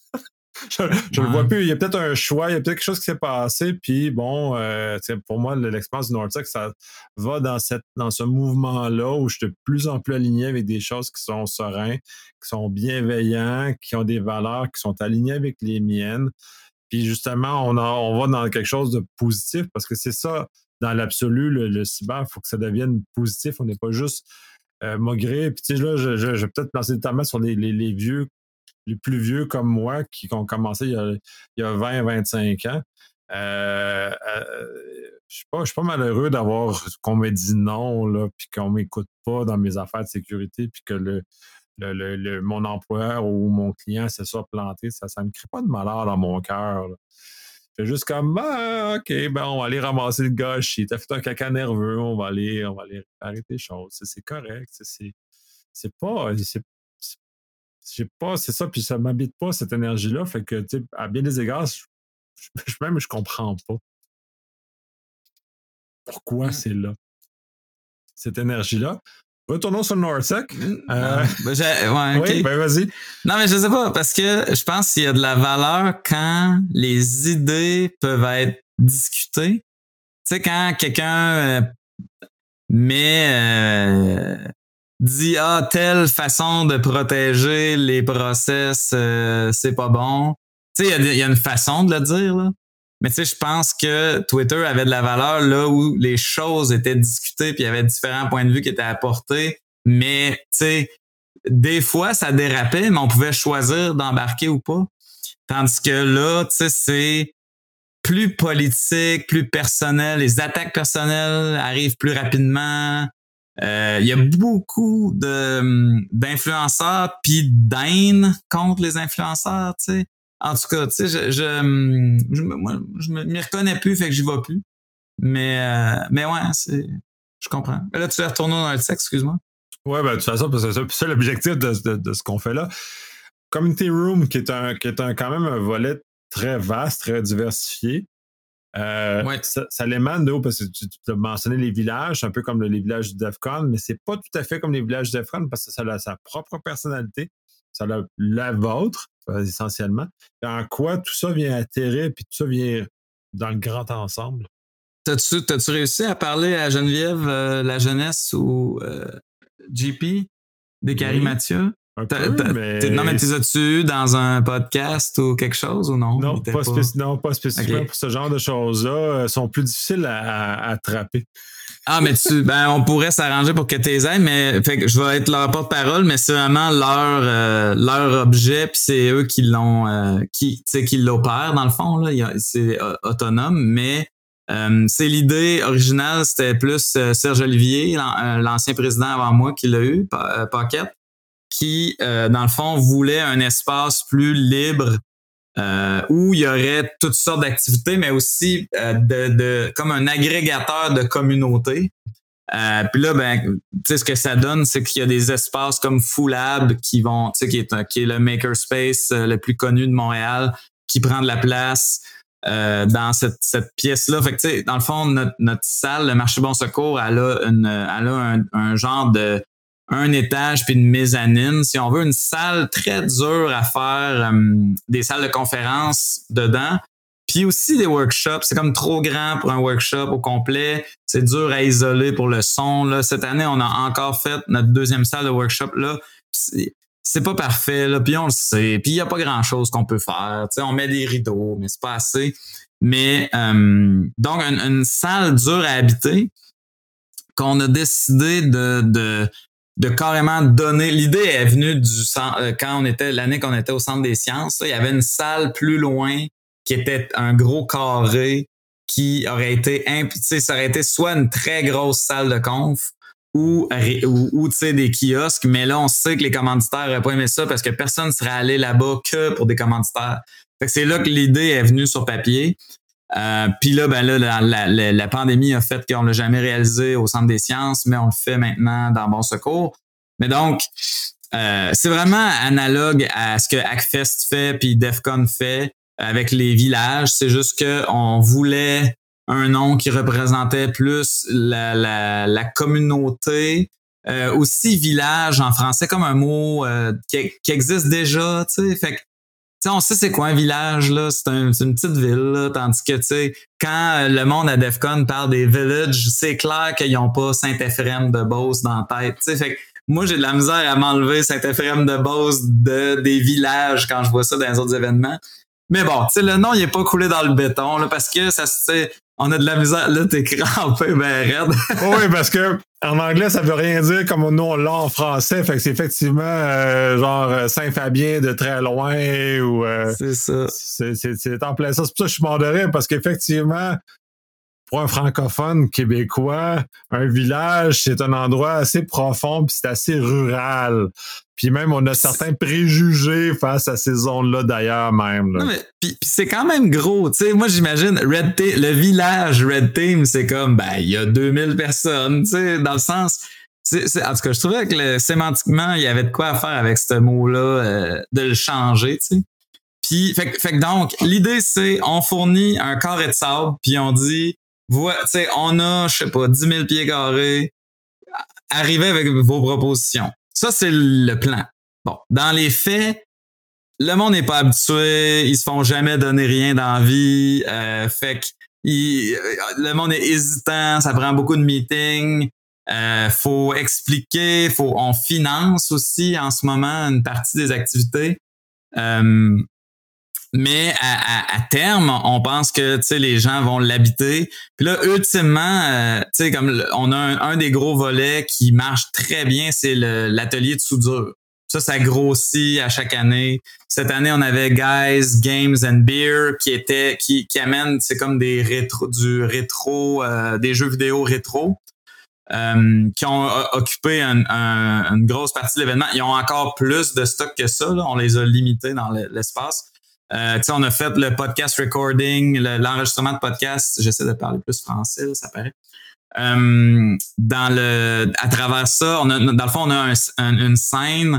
je le vois plus. Il y a peut-être un choix, il y a peut-être quelque chose qui s'est passé. Puis bon, pour moi, l'expérience du Nordtech, ça va dans ce mouvement-là où je suis de plus en plus aligné avec des choses qui sont sereins, qui sont bienveillants, qui ont des valeurs qui sont alignées avec les miennes. Puis justement, on va dans quelque chose de positif parce que c'est ça, dans l'absolu, le cyber, il faut que ça devienne positif. On n'est pas juste maugré. Puis tu sais, là, je vais peut-être placer notamment sur les vieux, les plus vieux comme moi qui ont commencé il y a 20-25 ans. Je suis pas malheureux d'avoir qu'on me dit non, là, puis qu'on m'écoute pas dans mes affaires de sécurité, puis que mon employeur ou mon client se soit planté. Ça me crée pas de malheur dans mon cœur. Je fais juste comme OK, ben on va aller ramasser le gâchis. T'as fait un caca nerveux, on va aller réparer tes choses. C'est correct. C'est pas. C'est ça, puis ça m'habite pas, cette énergie-là. Fait que, tu sais, à bien des égards, je comprends pas pourquoi c'est là. Cette énergie-là. Retournons sur le Nordtech. Okay. Ben vas-y. Non, mais je sais pas, parce que je pense qu'il y a de la valeur quand les idées peuvent être discutées. Tu sais, quand quelqu'un dit telle façon de protéger les process, c'est pas bon. Tu sais, il y a une façon de le dire, là. Mais tu sais, je pense que Twitter avait de la valeur là où les choses étaient discutées puis il y avait différents points de vue qui étaient apportés. Mais tu sais, des fois, ça dérapait, mais on pouvait choisir d'embarquer ou pas. Tandis que là, tu sais, c'est plus politique, plus personnel. Les attaques personnelles arrivent plus rapidement. Il y a beaucoup d'influenceurs puis d'haine contre les influenceurs, tu sais. En tout cas, tu sais, je m'y reconnais plus, fait que j'y vais plus. Mais ouais, je comprends. Mais là, tu es retourné dans le texte, excuse-moi. Ouais, ben, de toute façon, c'est ça l'objectif de ce qu'on fait là. Community Room, qui est quand même un volet très vaste, très diversifié. Ouais. Ça l'émane de haut parce que tu as mentionné les villages, un peu comme les villages du DEFCON, mais c'est pas tout à fait comme les villages du DEFCON parce que ça a sa propre personnalité, ça a la vôtre, essentiellement. Et en quoi tout ça vient atterrir puis tout ça vient dans le grand ensemble? T'as-tu réussi à parler à Geneviève, la jeunesse ou JP des Carimatia? Un peu, mais... Non, mais t'es as-tu eu dans un podcast ou quelque chose ou non? Non, pas spécifiquement okay. pour ce genre de choses-là. Elles sont plus difficiles à attraper. Ah, mais on pourrait s'arranger pour que t'es aides, mais fait que je vais être leur porte-parole, mais c'est vraiment leur objet, puis c'est eux qui l'ont, qui l'opèrent dans le fond là. C'est autonome, mais c'est l'idée originale, c'était plus Serge Olivier, l'ancien président avant moi, qui l'a eu, Paquette, qui dans le fond voulait un espace plus libre. Où il y aurait toutes sortes d'activités, mais aussi comme un agrégateur de communautés. Puis là, tu sais, ce que ça donne, c'est qu'il y a des espaces comme Foolab qui vont, tu sais, qui est le makerspace le plus connu de Montréal, qui prend de la place dans cette pièce-là. Fait que, tu sais, dans le fond, notre salle, le Marché Bon Secours, elle a un genre de un étage puis une mezzanine, si on veut, une salle très dure à faire, des salles de conférence dedans, puis aussi des workshops. C'est comme trop grand pour un workshop au complet. C'est dur à isoler pour le son. Là. Cette année, on a encore fait notre deuxième salle de workshop. Là. C'est pas parfait, là, puis on le sait. Puis il n'y a pas grand-chose qu'on peut faire. T'sais, on met des rideaux, mais c'est pas assez. Mais donc, une salle dure à habiter qu'on a décidé de carrément donner. L'idée est venue l'année qu'on était au Centre des sciences, là, il y avait une salle plus loin qui était un gros carré qui aurait été ça aurait été soit une très grosse salle de conf ou tu sais, des kiosques, mais là, on sait que les commanditaires n'auraient pas aimé ça parce que personne ne serait allé là-bas que pour des commanditaires. Fait que c'est là que l'idée est venue sur papier. Puis là, la pandémie a fait qu'on l'a jamais réalisé au Centre des sciences, mais on le fait maintenant dans Bon Secours. Mais donc, c'est vraiment analogue à ce que Hackfest fait puis DEFCON fait avec les villages. C'est juste que on voulait un nom qui représentait plus la communauté. Aussi village en français comme un mot qui existe déjà, tu sais. Fait que t'sais, on sait c'est quoi un village, là, c'est une petite ville, là, tandis que, tu sais, quand le monde à DEFCON parle des villages, c'est clair qu'ils n'ont pas Saint-Éphrem de Beauce dans la tête, tu sais, fait que moi, j'ai de la misère à m'enlever Saint-Éphrem de Beauce des villages quand je vois ça dans les autres événements. Mais bon, tu sais, le nom, il est pas coulé dans le béton, là, parce que ça, c'est, on a de la misère, là, t'es crampé, ben raide. Oui, parce que en anglais, ça veut rien dire comme nous on l'a en français. Fait que c'est effectivement genre Saint-Fabien de très loin ou. C'est ça. C'est en plein ça. C'est pour ça que je suis mort de rire parce qu'effectivement, pour un francophone québécois, un village, c'est un endroit assez profond puis c'est assez rural. Puis même, on a certains préjugés face à ces zones-là d'ailleurs même. Là. Non, mais puis c'est quand même gros. Tu sais, moi, j'imagine le village Red Team, c'est comme, il y a 2000 personnes, tu sais, dans le sens... en tout cas, je trouvais que sémantiquement, il y avait de quoi faire avec ce mot-là, de le changer, tu sais. Puis, fait que donc, l'idée, c'est, on fournit un carré de sable, puis on dit, tu sais, on a, je sais pas, 10 000 pieds carrés, arrivez avec vos propositions. Ça, c'est le plan. Bon, dans les faits, le monde n'est pas habitué, ils se font jamais donner rien dans la vie, fait que le monde est hésitant, ça prend beaucoup de meetings, faut expliquer, on finance aussi en ce moment une partie des activités. Mais à terme, on pense que, tu sais, les gens vont l'habiter. Puis là, ultimement, tu sais, comme on a un des gros volets qui marche très bien, c'est l'atelier de soudure. Ça grossit à chaque année. Cette année, on avait Guys, Games and Beer qui amène, c'est comme des des jeux vidéo rétro. Qui ont occupé une grosse partie de l'événement. Ils ont encore plus de stock que ça. Là. On les a limités dans l'espace. On a fait le podcast recording, l'enregistrement de podcast. J'essaie de parler plus français, là, ça paraît. À travers ça, dans le fond, on a une scène,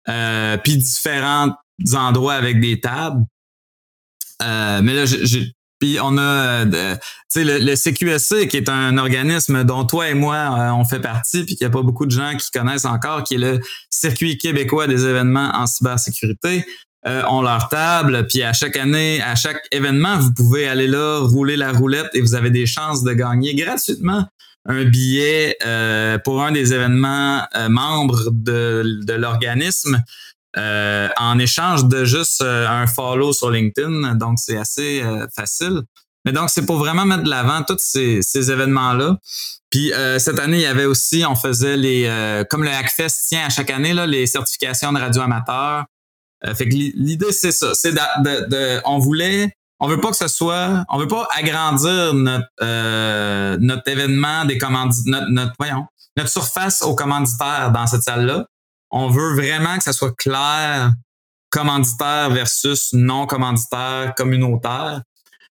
puis différents endroits avec des tables. Mais là, Puis on a le CQSC, qui est un organisme dont toi et moi on fait partie, puis qu'il n'y a pas beaucoup de gens qui connaissent encore, qui est le Circuit québécois des événements en cybersécurité. On leur table, puis à chaque année, à chaque événement, vous pouvez aller là, rouler la roulette et vous avez des chances de gagner gratuitement un billet pour un des événements membres de l'organisme en échange de juste un follow sur LinkedIn. Donc, c'est assez facile. Mais donc, c'est pour vraiment mettre de l'avant tous ces événements-là. Puis cette année, il y avait aussi, on faisait comme le Hackfest tient à chaque année, là, les certifications de radio amateur. Fait que l'idée, c'est ça. C'est on veut pas que ce soit, on veut pas agrandir notre événement des notre surface aux commanditaires dans cette salle-là. On veut vraiment que ça soit clair, commanditaire versus non commanditaire, communautaire.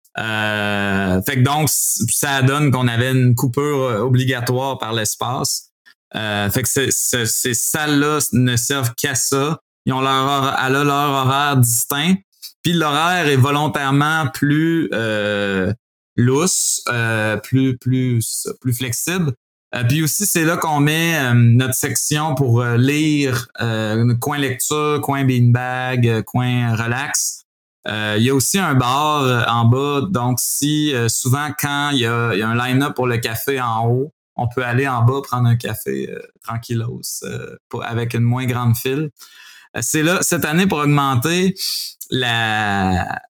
Fait que donc, ça donne qu'on avait une coupure obligatoire par l'espace. Fait que ces salles-là ne servent qu'à ça. Elle a leur horaire distinct. Puis l'horaire est volontairement plus lousse, plus flexible. Puis aussi, c'est là qu'on met notre section pour lire, coin lecture, coin beanbag, coin relax. Il y a aussi un bar en bas. Donc, si souvent, quand il y a un line-up pour le café en haut, on peut aller en bas prendre un café tranquillos avec une moins grande file. C'est là, cette année, pour augmenter la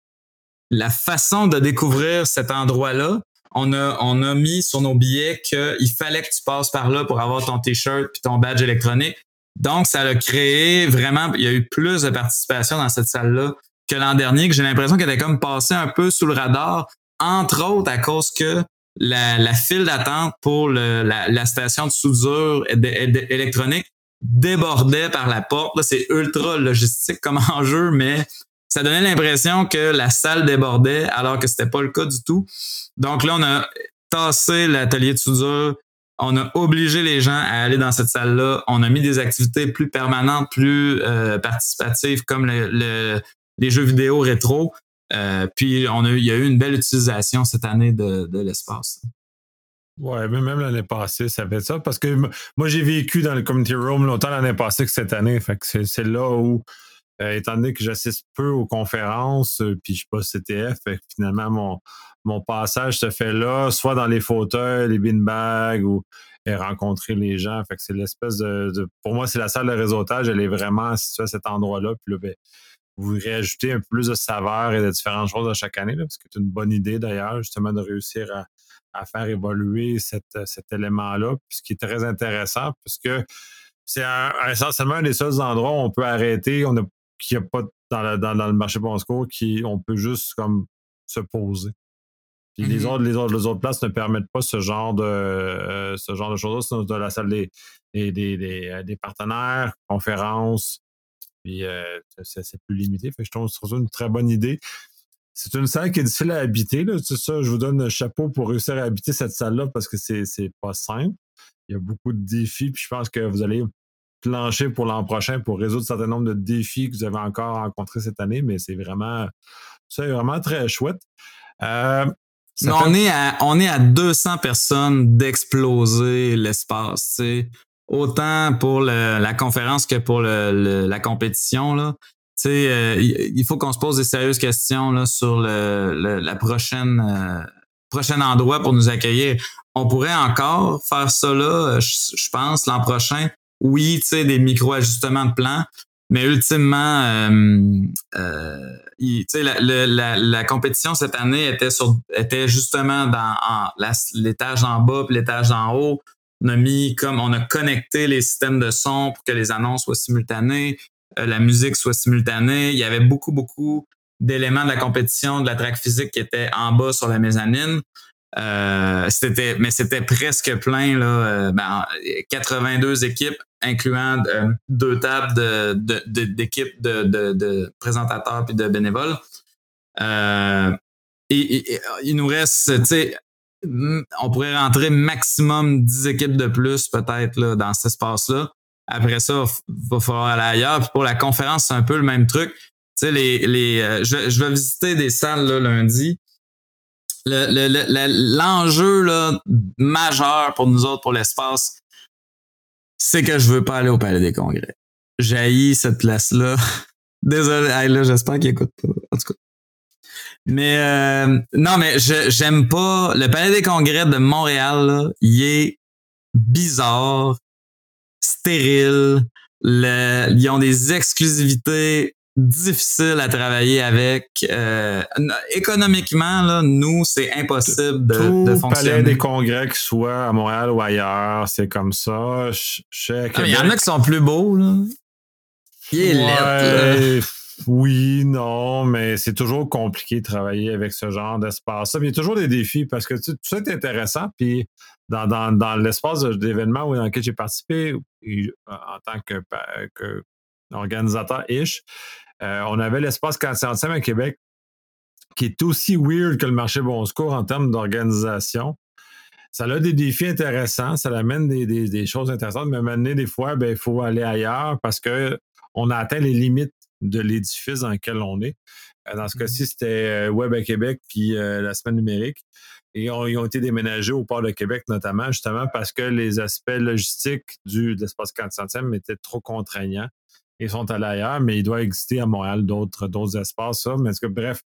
façon de découvrir cet endroit-là, on a mis sur nos billets qu'il fallait que tu passes par là pour avoir ton t-shirt puis ton badge électronique. Donc, ça a créé vraiment, il y a eu plus de participation dans cette salle-là que l'an dernier, que j'ai l'impression qu'elle était comme passée un peu sous le radar, entre autres à cause que la file d'attente pour la station de soudure électronique débordait par la porte. Là, c'est ultra logistique comme enjeu, mais ça donnait l'impression que la salle débordait alors que c'était pas le cas du tout. Donc là, on a tassé l'atelier de soudure. On a obligé les gens à aller dans cette salle-là. On a mis des activités plus permanentes, plus participatives comme les jeux vidéo rétro. Puis il y a eu une belle utilisation cette année de l'espace. Ouais, mais même l'année passée, ça fait ça. Parce que moi, j'ai vécu dans le Community Room autant l'année passée que cette année. Fait que c'est là où, étant donné que j'assiste peu aux conférences, puis je suis pas CTF, fait que finalement, mon passage se fait là, soit dans les fauteuils, les beanbags, ou rencontrer les gens. Fait que c'est l'espèce de pour moi, c'est la salle de réseautage. Elle est vraiment située à cet endroit-là. Puis là, vous réajoutez un peu plus de saveur et de différentes choses à chaque année, là, parce que c'est une bonne idée d'ailleurs, justement, de réussir à faire évoluer cet élément-là, puis ce qui est très intéressant, puisque c'est essentiellement un des seuls endroits où on peut arrêter, qu'il n'y a pas dans le marché Bon-Secours, on peut juste comme se poser. Puis les autres places ne permettent pas ce genre de choses-là. Sinon, dans la salle des partenaires, conférences, puis c'est plus limité. Fait que je trouve ça une très bonne idée. C'est une salle qui est difficile à habiter. Là. C'est ça, je vous donne le chapeau pour réussir à habiter cette salle-là parce que c'est pas simple. Il y a beaucoup de défis, puis je pense que vous allez plancher pour l'an prochain pour résoudre un certain nombre de défis que vous avez encore rencontrés cette année, mais c'est vraiment très chouette. On est à 200 personnes d'exploser l'espace, tu sais. Autant pour la conférence que pour la compétition, là. Tu sais, il faut qu'on se pose des sérieuses questions là, sur la prochain endroit pour nous accueillir. On pourrait encore faire ça là, je pense, l'an prochain. Oui, tu sais, des micro-ajustements de plan, mais ultimement, tu sais, la compétition cette année était justement dans l'étage en bas puis l'étage en haut. On a connecté les systèmes de son pour que les annonces soient simultanées, la musique soit simultanée. Il y avait beaucoup, beaucoup d'éléments de la compétition, de la track physique qui étaient en bas sur la mezzanine. C'était presque plein, là. 82 équipes, incluant 2 tables d'équipes de présentateurs puis de bénévoles. Et il nous reste, tu sais, on pourrait rentrer maximum 10 équipes de plus peut-être là, dans cet espace-là. Après ça, il va falloir aller ailleurs. Puis pour la conférence, c'est un peu le même truc. Tu sais, je vais visiter des salles là, lundi. L'enjeu là, majeur pour nous autres, pour l'espace, c'est que je veux pas aller au Palais des Congrès. J'haïs cette place-là. Désolé, hey, là, j'espère qu'il écoute pas. En tout cas. Mais non, mais j'aime pas. Le Palais des Congrès de Montréal, là, il est bizarre, stérile. Ils ont des exclusivités difficiles à travailler avec. Économiquement, là, nous, c'est impossible de fonctionner. Palais des Congrès, que ce soit à Montréal ou ailleurs, c'est comme ça. Il y en a qui sont plus beaux, là. Il est laid, là. Oui, non, mais c'est toujours compliqué de travailler avec ce genre d'espace. Il y a toujours des défis parce que tout ça est intéressant. Puis dans l'espace d'événements dans lequel j'ai participé en tant que organisateur-ish, on avait l'espace 400e à Québec qui est aussi weird que le marché Bon Secours en termes d'organisation. Ça a des défis intéressants, ça amène des choses intéressantes, mais maintenant, des fois, il faut aller ailleurs parce qu'on a atteint les limites de l'édifice dans lequel on est. Dans ce cas-ci, c'était Web à Québec puis la semaine numérique. Et ils ont été déménagés au port de Québec, notamment, justement parce que les aspects logistiques de l'espace 400e étaient trop contraignants. Ils sont allés ailleurs, mais il doit exister à Montréal d'autres espaces. Ça. Mais bref,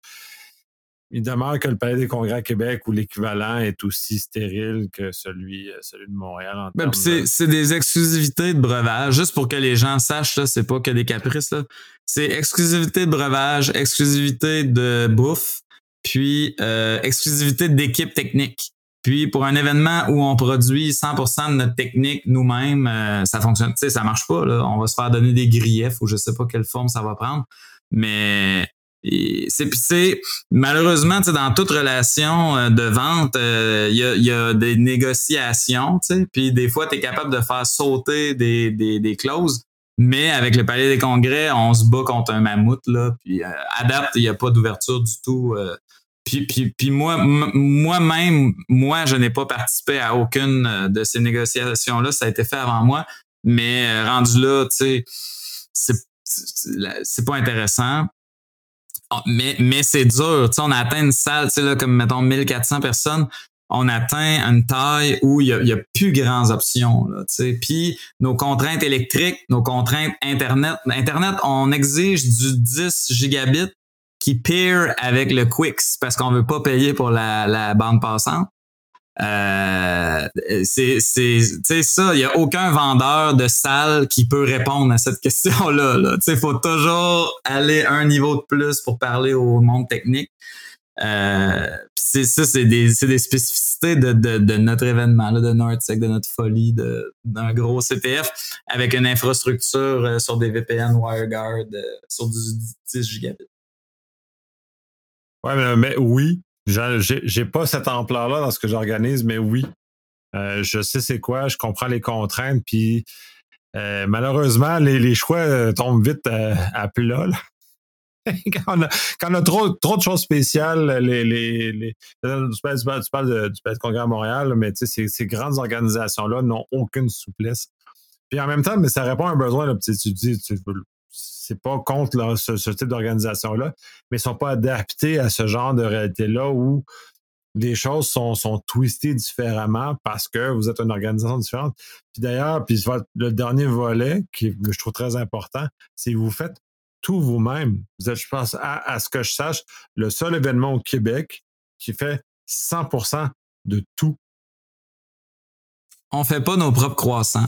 il demeure que le Palais des Congrès à Québec ou l'équivalent est aussi stérile que celui de Montréal. C'est des exclusivités de breuvage, juste pour que les gens sachent, là, c'est pas que des caprices. Là. C'est exclusivité de breuvage, exclusivité de bouffe, puis exclusivité d'équipe technique. Puis pour un événement où on produit 100% de notre technique nous-mêmes, ça fonctionne, tu sais, ça marche pas. Là. On va se faire donner des griefs ou je sais pas quelle forme ça va prendre, mais c'est malheureusement, dans toute relation de vente, il y a des négociations, puis des fois, tu es capable de faire sauter des clauses, mais avec le Palais des Congrès, on se bat contre un mammouth, là, puis adapte, il n'y a pas d'ouverture du tout. Puis moi-même, je n'ai pas participé à aucune de ces négociations-là, ça a été fait avant moi, mais rendu là, tu sais, c'est pas intéressant. Mais c'est dur, tu sais, on atteint une salle, tu sais, là, comme mettons 1400 personnes, on atteint une taille où il y a plus grandes options, là, tu sais. Puis nos contraintes électriques, nos contraintes Internet, on exige du 10 gigabits qui peer avec le Quix parce qu'on veut pas payer pour la bande passante. C'est ça, il y a aucun vendeur de salle qui peut répondre à cette question-là. Là. Tu sais, faut toujours aller un niveau de plus pour parler au monde technique. C'est des spécificités de notre événement, là, de NordSec, de notre folie, d'un gros CTF avec une infrastructure sur des VPN WireGuard sur du 10 gigabits. Ouais, mais oui. J'ai pas cette ampleur-là dans ce que j'organise, mais oui. Je sais c'est quoi, je comprends les contraintes, puis malheureusement, les choix tombent vite à plat. Là. quand on a trop de choses spéciales, tu parles du Congrès à Montréal, mais tu sais, ces grandes organisations-là n'ont aucune souplesse. Puis en même temps, mais ça répond à un besoin. Là, tu dis, c'est pas contre là, ce type d'organisation-là, mais ils sont pas adaptés à ce genre de réalité-là où les choses sont twistées différemment parce que vous êtes une organisation différente. Puis d'ailleurs, le dernier volet, que je trouve très important, c'est que vous faites tout vous-même. Vous êtes, je pense, à ce que je sache, le seul événement au Québec qui fait 100% de tout. On fait pas nos propres croissants.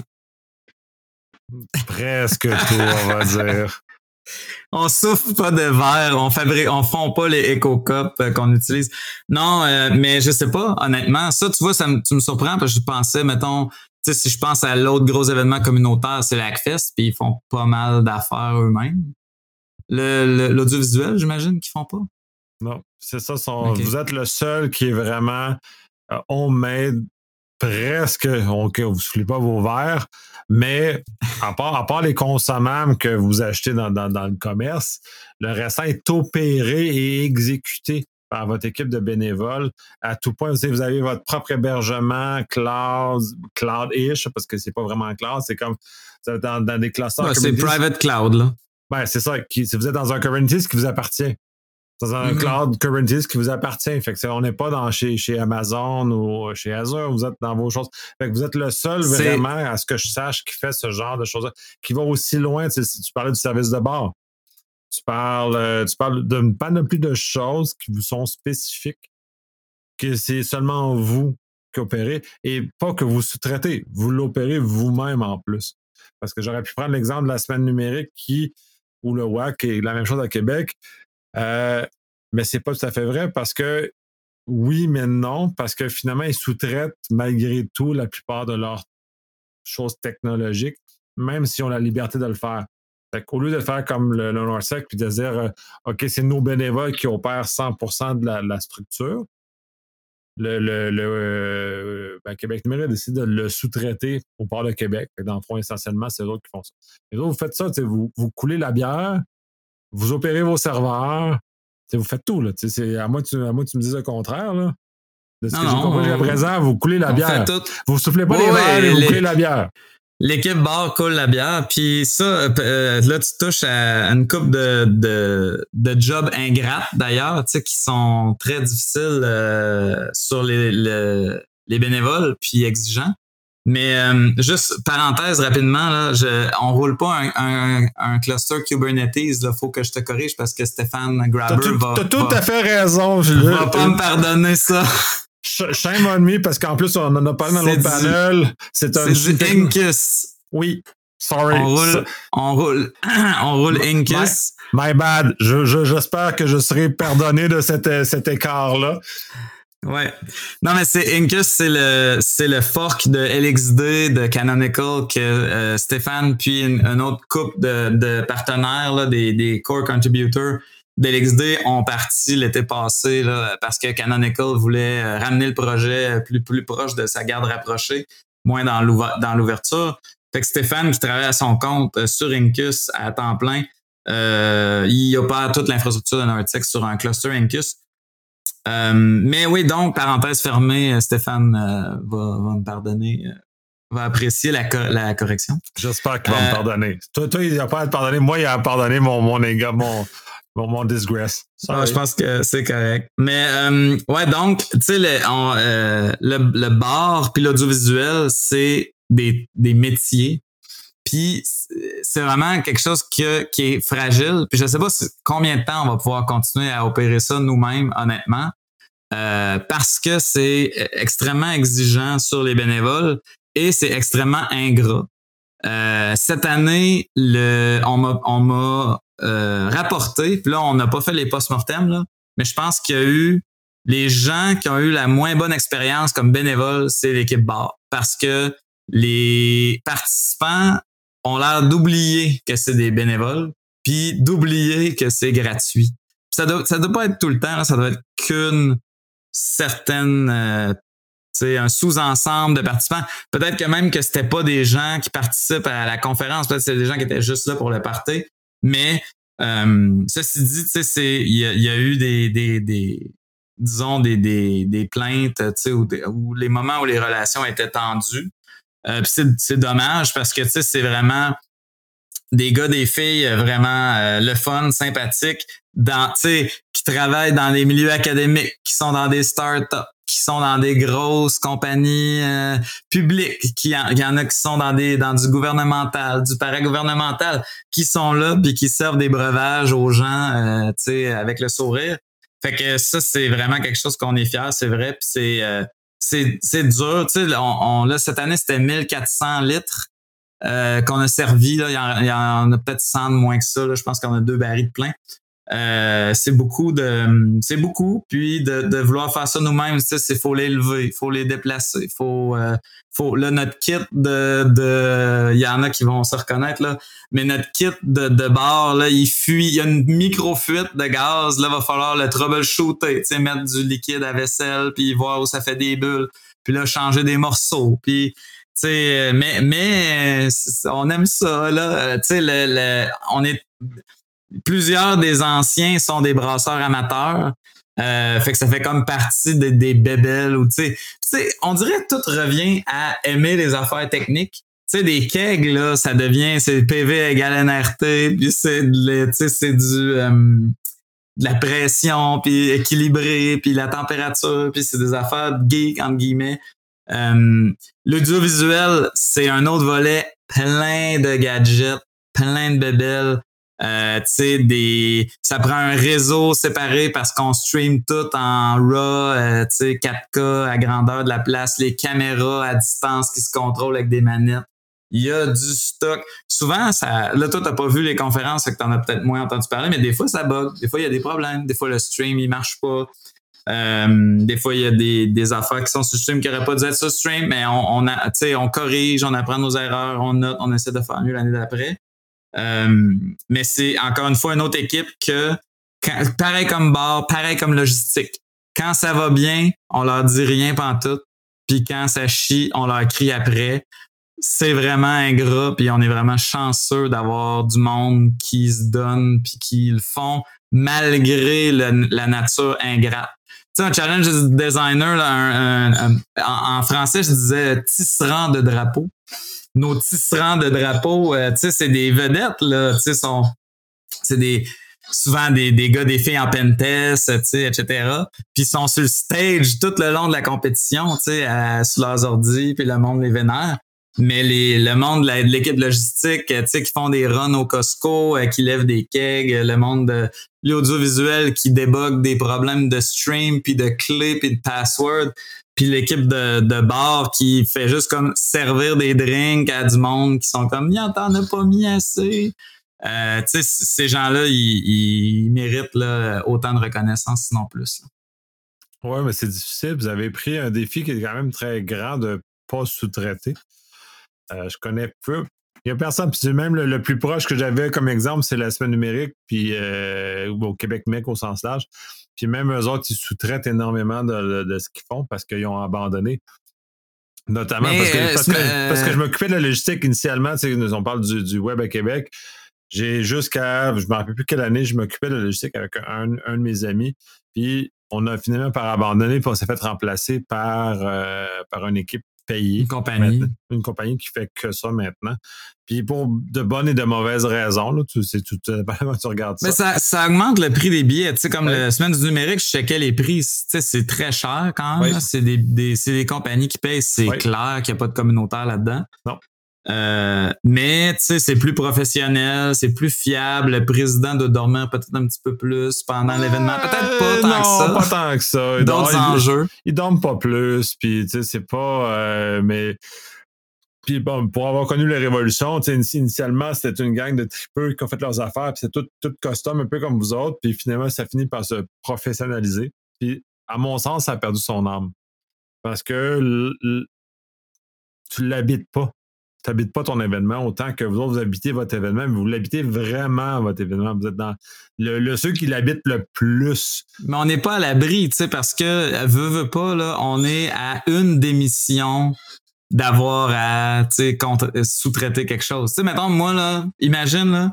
Presque tout, on va dire. On souffle pas de verre, on fond pas les Eco-Cups qu'on utilise. Non, mais je sais pas, honnêtement. Ça, tu vois, tu me surprends parce que je pensais, mettons, tu sais, si je pense à l'autre gros événement communautaire, c'est l'Hackfest, puis ils font pas mal d'affaires eux-mêmes. L'audiovisuel, j'imagine qu'ils font pas. Non, c'est ça. Okay. Vous êtes le seul qui est vraiment homemade, presque, vous ne soufflez pas vos verres, mais à part les consommables que vous achetez dans le commerce, le restant est opéré et exécuté par votre équipe de bénévoles à tout point. Vous avez votre propre hébergement cloud-ish, parce que c'est pas vraiment cloud, c'est comme dans des clusters. Ouais, c'est private cloud, là. Ben, c'est ça. Si vous êtes dans un Kubernetes qui vous appartient. C'est un cloud Kubernetes qui vous appartient. Fait que on n'est pas chez Amazon ou chez Azure, vous êtes dans vos choses. Fait que vous êtes le seul vraiment, à ce que je sache, qui fait ce genre de choses-là, qui va aussi loin. Tu parlais du service de bord. Tu parles d'une panoplie de choses qui vous sont spécifiques, que c'est seulement vous qui opérez et pas que vous sous-traitez. Vous l'opérez vous-même en plus. Parce que j'aurais pu prendre l'exemple de la semaine numérique où le WAC est la même chose à Québec. Mais c'est pas tout à fait vrai parce que oui, mais non, parce que finalement, ils sous-traitent malgré tout la plupart de leurs choses technologiques, même s'ils ont la liberté de le faire. Fait qu'au lieu de faire comme le NorthSec puis de dire OK, c'est nos bénévoles qui opèrent 100% de la structure, Québec numérique décide de le sous-traiter au port de Québec. Dans le fond, essentiellement, c'est eux autres qui font ça. Et là, vous faites ça, vous coulez la bière, vous opérez vos serveurs, vous faites tout. Là, à moi, tu me dises le contraire. Là. De ce que j'ai compris jusqu'à présent, vous coulez la bière. Vous soufflez pas les verres et vous coulez la bière. L'équipe bar coule la bière, puis ça, là, tu touches à une couple de jobs ingrates, d'ailleurs, tu sais, qui sont très difficiles sur les bénévoles, puis exigeants. Mais juste parenthèse rapidement, là, on roule pas un cluster Kubernetes. Il faut que je te corrige parce que Stéphane Grabber t'as tout à fait raison. Va pas me pardonner ça. Shame on me, parce qu'en plus, on en a parlé dans l'autre panel. C'est du Incus. Oui. Sorry. On roule Incus. My bad. J'espère que je serai pardonné de cet écart-là. Ouais. Non, mais Incus, c'est le fork de LXD de Canonical que Stéphane puis une autre couple de partenaires, là, des core contributors d'LXD ont parti l'été passé là, parce que Canonical voulait ramener le projet plus proche de sa garde rapprochée, moins dans l'ouverture. Fait que Stéphane, qui travaille à son compte sur Incus à temps plein, il opère toute l'infrastructure de NorthSec sur un cluster Incus. Mais oui, donc, parenthèse fermée, Stéphane va me pardonner, va apprécier la correction. J'espère qu'il va me pardonner. Toi, il n'a pas à te pardonner. Moi, il a pardonné mon disgrace. Je pense que c'est correct. Mais ouais, donc, tu sais, le bar puis l'audiovisuel, c'est des métiers. Puis c'est vraiment quelque chose qui est fragile. Puis je sais pas combien de temps on va pouvoir continuer à opérer ça nous-mêmes, honnêtement. Parce que c'est extrêmement exigeant sur les bénévoles et c'est extrêmement ingrat. Cette année, on m'a rapporté, puis là, on n'a pas fait les post-mortem, là, mais je pense qu'il y a eu les gens qui ont eu la moins bonne expérience comme bénévoles, c'est l'équipe bar. Parce que les participants ont l'air d'oublier que c'est des bénévoles, puis d'oublier que c'est gratuit. Puis ça doit pas être tout le temps, là, ça doit être qu'une certaine un sous-ensemble de participants. Peut-être que même que c'était pas des gens qui participent à la conférence, peut-être que c'était des gens qui étaient juste là pour le party. Mais ceci dit, il y a eu des plaintes, ou les moments où les relations étaient tendues. Puis c'est dommage parce que c'est vraiment des gars, des filles vraiment le fun, sympathique, qui travaillent dans les milieux académiques, qui sont dans des startups, qui sont dans des grosses compagnies publiques, il y en a qui sont dans du gouvernemental, du paragouvernemental, qui sont là puis qui servent des breuvages aux gens, avec le sourire. Fait que ça, c'est vraiment quelque chose qu'on est fiers, c'est vrai, puis c'est dur. Là, cette année, c'était 1400 litres qu'on a servi. Là. Il y en a peut-être 100 de moins que ça. Là. Je pense qu'on a 2 barils de plein. C'est beaucoup. Puis de vouloir faire ça nous-mêmes, c'est faut les lever, faut les déplacer, faut là, notre kit il y en a qui vont se reconnaître là, mais notre kit de bar là, il y a une micro-fuite de gaz, là va falloir le troubleshooter, mettre du liquide à vaisselle puis voir où ça fait des bulles, puis là changer des morceaux, puis mais on aime ça là, on est plusieurs des anciens sont des brasseurs amateurs. Fait que ça fait comme partie des bébelles ou on dirait que tout revient à aimer les affaires techniques. Des kegs, là, ça devient, c'est PV égale NRT, puis c'est du de la pression, puis équilibré, puis la température, puis c'est des affaires de geek, entre guillemets. L'audiovisuel, c'est un autre volet plein de gadgets, plein de bébelles. Ça prend un réseau séparé parce qu'on stream tout en RAW, 4K à grandeur de la place, les caméras à distance qui se contrôlent avec des manettes. Il y a du stock. Souvent, là, toi, t'as pas vu les conférences, fait que t'en as peut-être moins entendu parler, mais des fois, ça bug. Des fois, il y a des problèmes. Des fois, le stream, il marche pas. Des fois, il y a des affaires qui sont sur le stream qui n'auraient pas dû être sur le stream, mais on corrige, on apprend nos erreurs, on note, on essaie de faire mieux l'année d'après. Mais c'est encore une fois une autre équipe pareil comme bar, pareil comme logistique. Quand ça va bien, on leur dit rien pantoute. Puis quand ça chie, on leur crie après. C'est vraiment ingrat, puis on est vraiment chanceux d'avoir du monde qui se donne puis qui le font malgré la nature ingrate. Tu sais, un challenge designer, là, en français, je disais tisserand de drapeaux. Nos tisserands de drapeaux, tu sais, c'est des vedettes, là, tu sais, c'est souvent des gars, des filles en pentest, tu sais, etc. Puis ils sont sur le stage tout le long de la compétition, tu sais, sur leurs ordi, puis le monde les vénère. Mais le monde de l'équipe logistique, tu sais, qui font des runs au Costco, qui lèvent des kegs, le monde de l'audiovisuel qui débug des problèmes de stream, puis de clés, puis de password, puis l'équipe de bar qui fait juste comme servir des drinks à du monde qui sont comme « t'en as pas mis assez ». Tu sais, ces gens-là, ils méritent là, autant de reconnaissance, sinon plus. Oui, mais c'est difficile. Vous avez pris un défi qui est quand même très grand de pas sous-traiter. Je connais peu. Il n'y a personne. Puis même le plus proche que j'avais comme exemple, c'est la semaine numérique, puis au Québec Mec au sens large. Puis même eux autres, ils sous-traitent énormément de ce qu'ils font parce qu'ils ont abandonné. Notamment parce que je m'occupais de la logistique initialement. On parle du web à Québec. J'ai jusqu'à, je ne me rappelle plus quelle année, je m'occupais de la logistique avec un de mes amis. Puis on a finalement par abandonné, puis on s'est fait remplacer par une équipe payée. Une compagnie qui fait que ça maintenant. Puis pour de bonnes et de mauvaises raisons, là, tu regardes ça. Mais ça augmente le prix des billets. Tu sais, comme la semaine du numérique, je checkais les prix. Tu sais, c'est très cher quand même. C'est des compagnies qui payent. C'est clair qu'il n'y a pas de communautaire là-dedans. Non. Mais tu sais, c'est plus professionnel, c'est plus fiable. Le président doit dormir peut-être un petit peu plus pendant l'événement. Peut-être pas tant que ça. Non, pas tant que ça. D'autres enjeux. Ils dorment pas plus. Puis tu sais, c'est pas... mais... Puis bon, pour avoir connu la Révolution, initialement, c'était une gang de tripeux qui ont fait leurs affaires, puis c'est tout custom, un peu comme vous autres, puis finalement, ça finit par se professionnaliser. Puis, à mon sens, ça a perdu son âme. Parce que tu l'habites pas. Tu n'habites pas ton événement autant que vous autres, vous habitez votre événement, mais vous l'habitez vraiment, votre événement. Vous êtes dans ceux qui l'habitent le plus. Mais on n'est pas à l'abri, tu sais, parce que, veut pas, là, on est à une démission d'avoir à sous-traiter quelque chose. Tu sais, mettons, moi, là, imagine, là,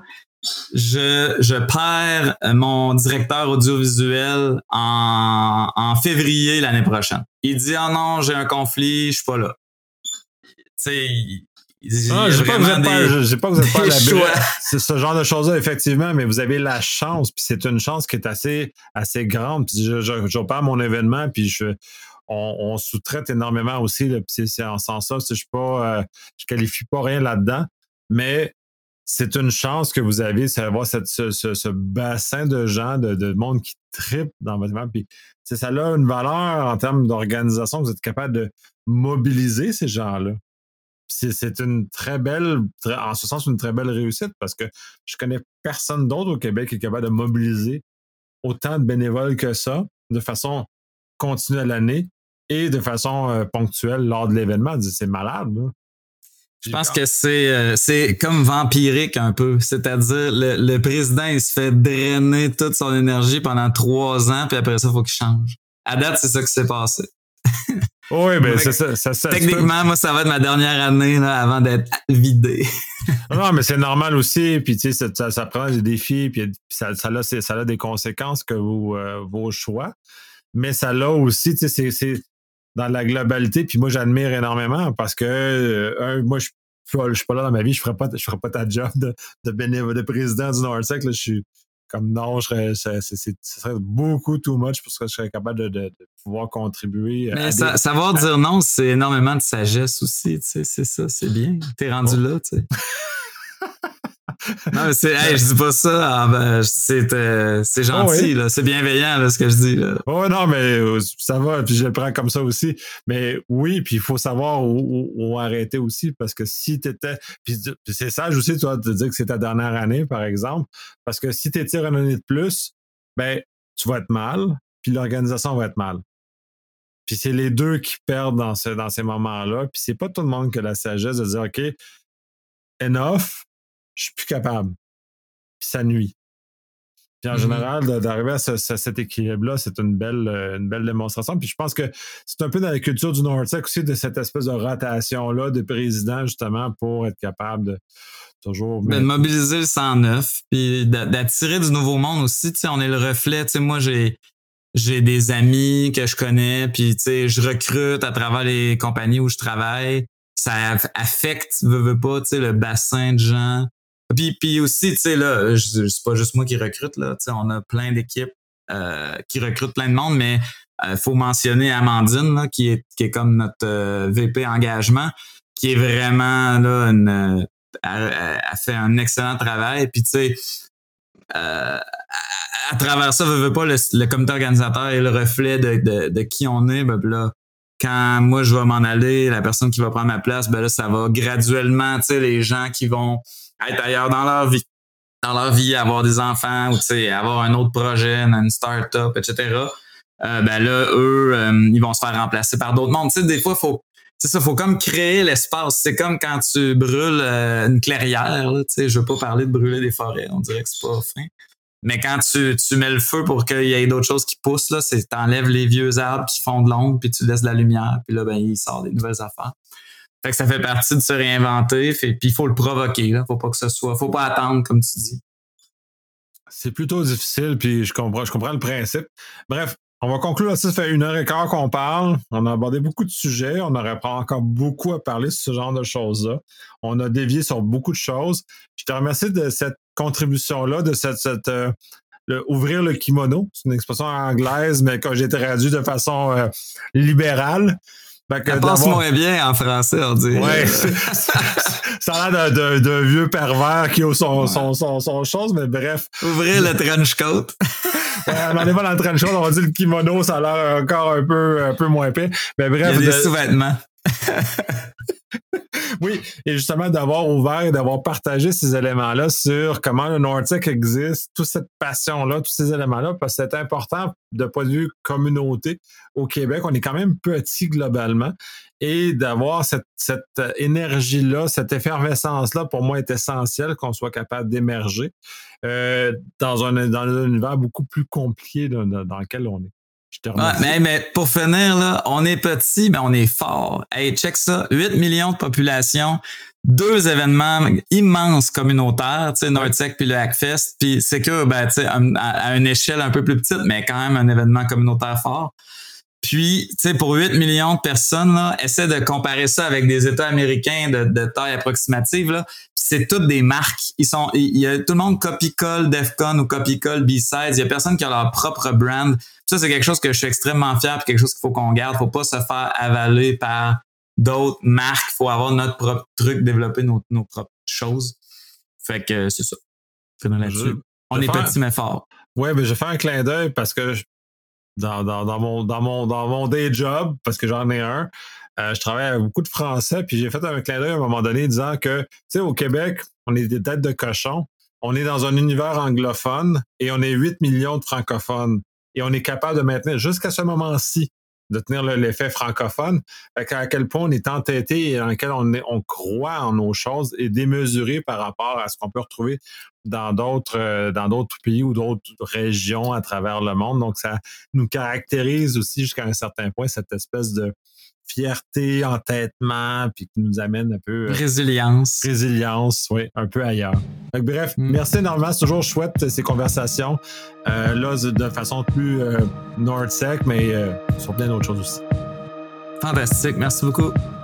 je perds mon directeur audiovisuel en février l'année prochaine. Il dit « Ah non, j'ai un conflit, je suis pas là. » Tu sais, j'ai pas que vous êtes pas à l'abri. C'est ce genre de choses-là, effectivement, mais vous avez la chance, puis c'est une chance qui est assez grande. Puis je perds mon événement, puis on sous-traite énormément aussi. Là, puis c'est en sens ça, je qualifie pas rien là-dedans, mais c'est une chance que vous avez, c'est d'avoir ce bassin de gens, de monde qui tripe dans votre événement. Puis ça a une valeur en termes d'organisation, vous êtes capable de mobiliser ces gens-là. C'est une très belle, en ce sens, une très belle réussite parce que je connais personne d'autre au Québec qui est capable de mobiliser autant de bénévoles que ça de façon continue à l'année et de façon ponctuelle lors de l'événement. C'est malade, là. Je pense que c'est comme vampirique un peu. C'est-à-dire, le président, il se fait drainer toute son énergie pendant 3 ans, puis après ça, il faut qu'il change. À date, c'est ça qui s'est passé. Oui, ben c'est ça. Techniquement, moi, ça va être ma dernière année là, avant d'être vidé. Non, mais c'est normal aussi. Puis, tu sais, ça prend des défis, puis ça a des conséquences que vos choix. Mais ça l'a aussi, tu sais, c'est dans la globalité. Puis moi, j'admire énormément parce que, moi, je suis pas là dans ma vie, je ferais pas ta job de président du Nordsec. Là, je suis comme non, ce serait beaucoup too much pour ce que je serais capable de pouvoir contribuer. Mais savoir dire non, c'est énormément de sagesse aussi, tu sais, c'est ça, c'est bien. T'es rendu là, tu sais. Non, mais je dis pas ça, c'est gentil, là, c'est bienveillant, là, ce que je dis, là. Oh non, mais ça va, puis je le prends comme ça aussi. Mais oui, puis il faut savoir où arrêter aussi, parce que si t'étais, puis c'est sage aussi, toi, de dire que c'est ta dernière année, par exemple, parce que si t'étires une année de plus, ben, tu vas être mal, puis l'organisation va être mal. Puis c'est les deux qui perdent dans ces moments-là, puis c'est pas tout le monde qui a la sagesse de dire, OK, enough, je suis plus capable. Puis ça nuit. Puis en général, d'arriver à cet équilibre-là, c'est une belle démonstration. Puis je pense que c'est un peu dans la culture du Nortec aussi, de cette espèce de rotation-là de président, justement, pour être capable de toujours... De mobiliser le 109, puis d'attirer du nouveau monde aussi. Tu sais, on est le reflet. Tu sais, moi, j'ai des amis que je connais, puis tu sais, je recrute à travers les compagnies où je travaille. Ça affecte, veux pas, tu sais, le bassin de gens. Puis aussi, tu sais, là, c'est pas juste moi qui recrute, là. Tu sais, on a plein d'équipes qui recrutent plein de monde, mais faut mentionner Amandine, là, qui est comme notre VP engagement, qui est vraiment là elle fait un excellent travail. Puis tu sais, à travers ça, veux pas, le comité organisateur est le reflet de qui on est. Ben là, quand moi je vais m'en aller, la personne qui va prendre ma place, ben là, ça va graduellement, tu sais, les gens qui vont être ailleurs dans leur vie, avoir des enfants ou tu sais, avoir un autre projet, une start-up, etc. Ben là, eux, ils vont se faire remplacer par d'autres mondes. Tu sais, des fois, faut comme créer l'espace. C'est comme quand tu brûles une clairière, là, tu sais, je veux pas parler de brûler des forêts, on dirait que c'est pas fin. Mais quand tu mets le feu pour qu'il y ait d'autres choses qui poussent, là, c'est t'enlèves les vieux arbres qui font de l'ombre, puis tu laisses de la lumière, puis là, ben, il sort des nouvelles affaires. Fait que ça fait partie de se réinventer, puis il faut le provoquer, là. Faut pas attendre, comme tu dis. C'est plutôt difficile, puis je comprends le principe. Bref, on va conclure là, ça fait 1h15 qu'on parle. On a abordé beaucoup de sujets. On aurait encore beaucoup à parler sur ce genre de choses-là. On a dévié sur beaucoup de choses. Je te remercie de cette contribution-là, de ouvrir le kimono. C'est une expression anglaise, mais que j'ai traduit de façon libérale. Ça passe moins bien en français, on dit. Ouais, ça a l'air d'un vieux pervers qui a son chose, mais bref. Ouvrir le trench coat. On n'en est pas dans le trench coat, on va dire le kimono, ça a l'air encore un peu moins épais. Mais bref. Il y a des sous-vêtements. Oui, et justement d'avoir ouvert et d'avoir partagé ces éléments-là sur comment le Nortec existe, toute cette passion-là, tous ces éléments-là, parce que c'est important de point de vue communauté au Québec. On est quand même petit globalement et d'avoir cette énergie-là, cette effervescence-là, pour moi, est essentiel qu'on soit capable d'émerger dans un univers beaucoup plus compliqué là, dans lequel on est. Mais pour finir, là, on est petit, mais on est fort. Hey, check ça. 8 millions de population, 2 événements immenses communautaires, tu sais, Nortec puis le Hackfest. Puis c'est que, ben, tu sais, à une échelle un peu plus petite, mais quand même un événement communautaire fort. Puis, tu sais, pour 8 millions de personnes, là, essaie de comparer ça avec des États américains de taille approximative, là. Puis c'est toutes des marques. Tout le monde copie-colle Defcon ou copie-colle B-Sides. Il y a personne qui a leur propre brand. Ça, c'est quelque chose que je suis extrêmement fier puis quelque chose qu'il faut qu'on garde. Faut pas se faire avaler par d'autres marques. Faut avoir notre propre truc, développer nos propres choses. Fait que c'est ça. On est petit mais fort. Ouais, mais je vais faire un clin d'œil parce que dans mon day job, parce que j'en ai un, je travaille avec beaucoup de Français, puis j'ai fait un clin d'œil à un moment donné disant que, tu sais, au Québec, on est des têtes de cochon. On est dans un univers anglophone et on est 8 millions de francophones. Et on est capable de maintenir, jusqu'à ce moment-ci, de tenir l'effet francophone. À quel point on est entêté et dans lequel on croit en nos choses et démesuré par rapport à ce qu'on peut retrouver dans d'autres pays ou d'autres régions à travers le monde. Donc, ça nous caractérise aussi jusqu'à un certain point, cette espèce de fierté, entêtement, puis qui nous amène un peu... Résilience, oui, un peu ailleurs. Donc, bref, merci énormément. C'est toujours chouette, ces conversations. Là, de façon plus Nortec, mais sur plein d'autres choses aussi. Fantastique. Merci beaucoup.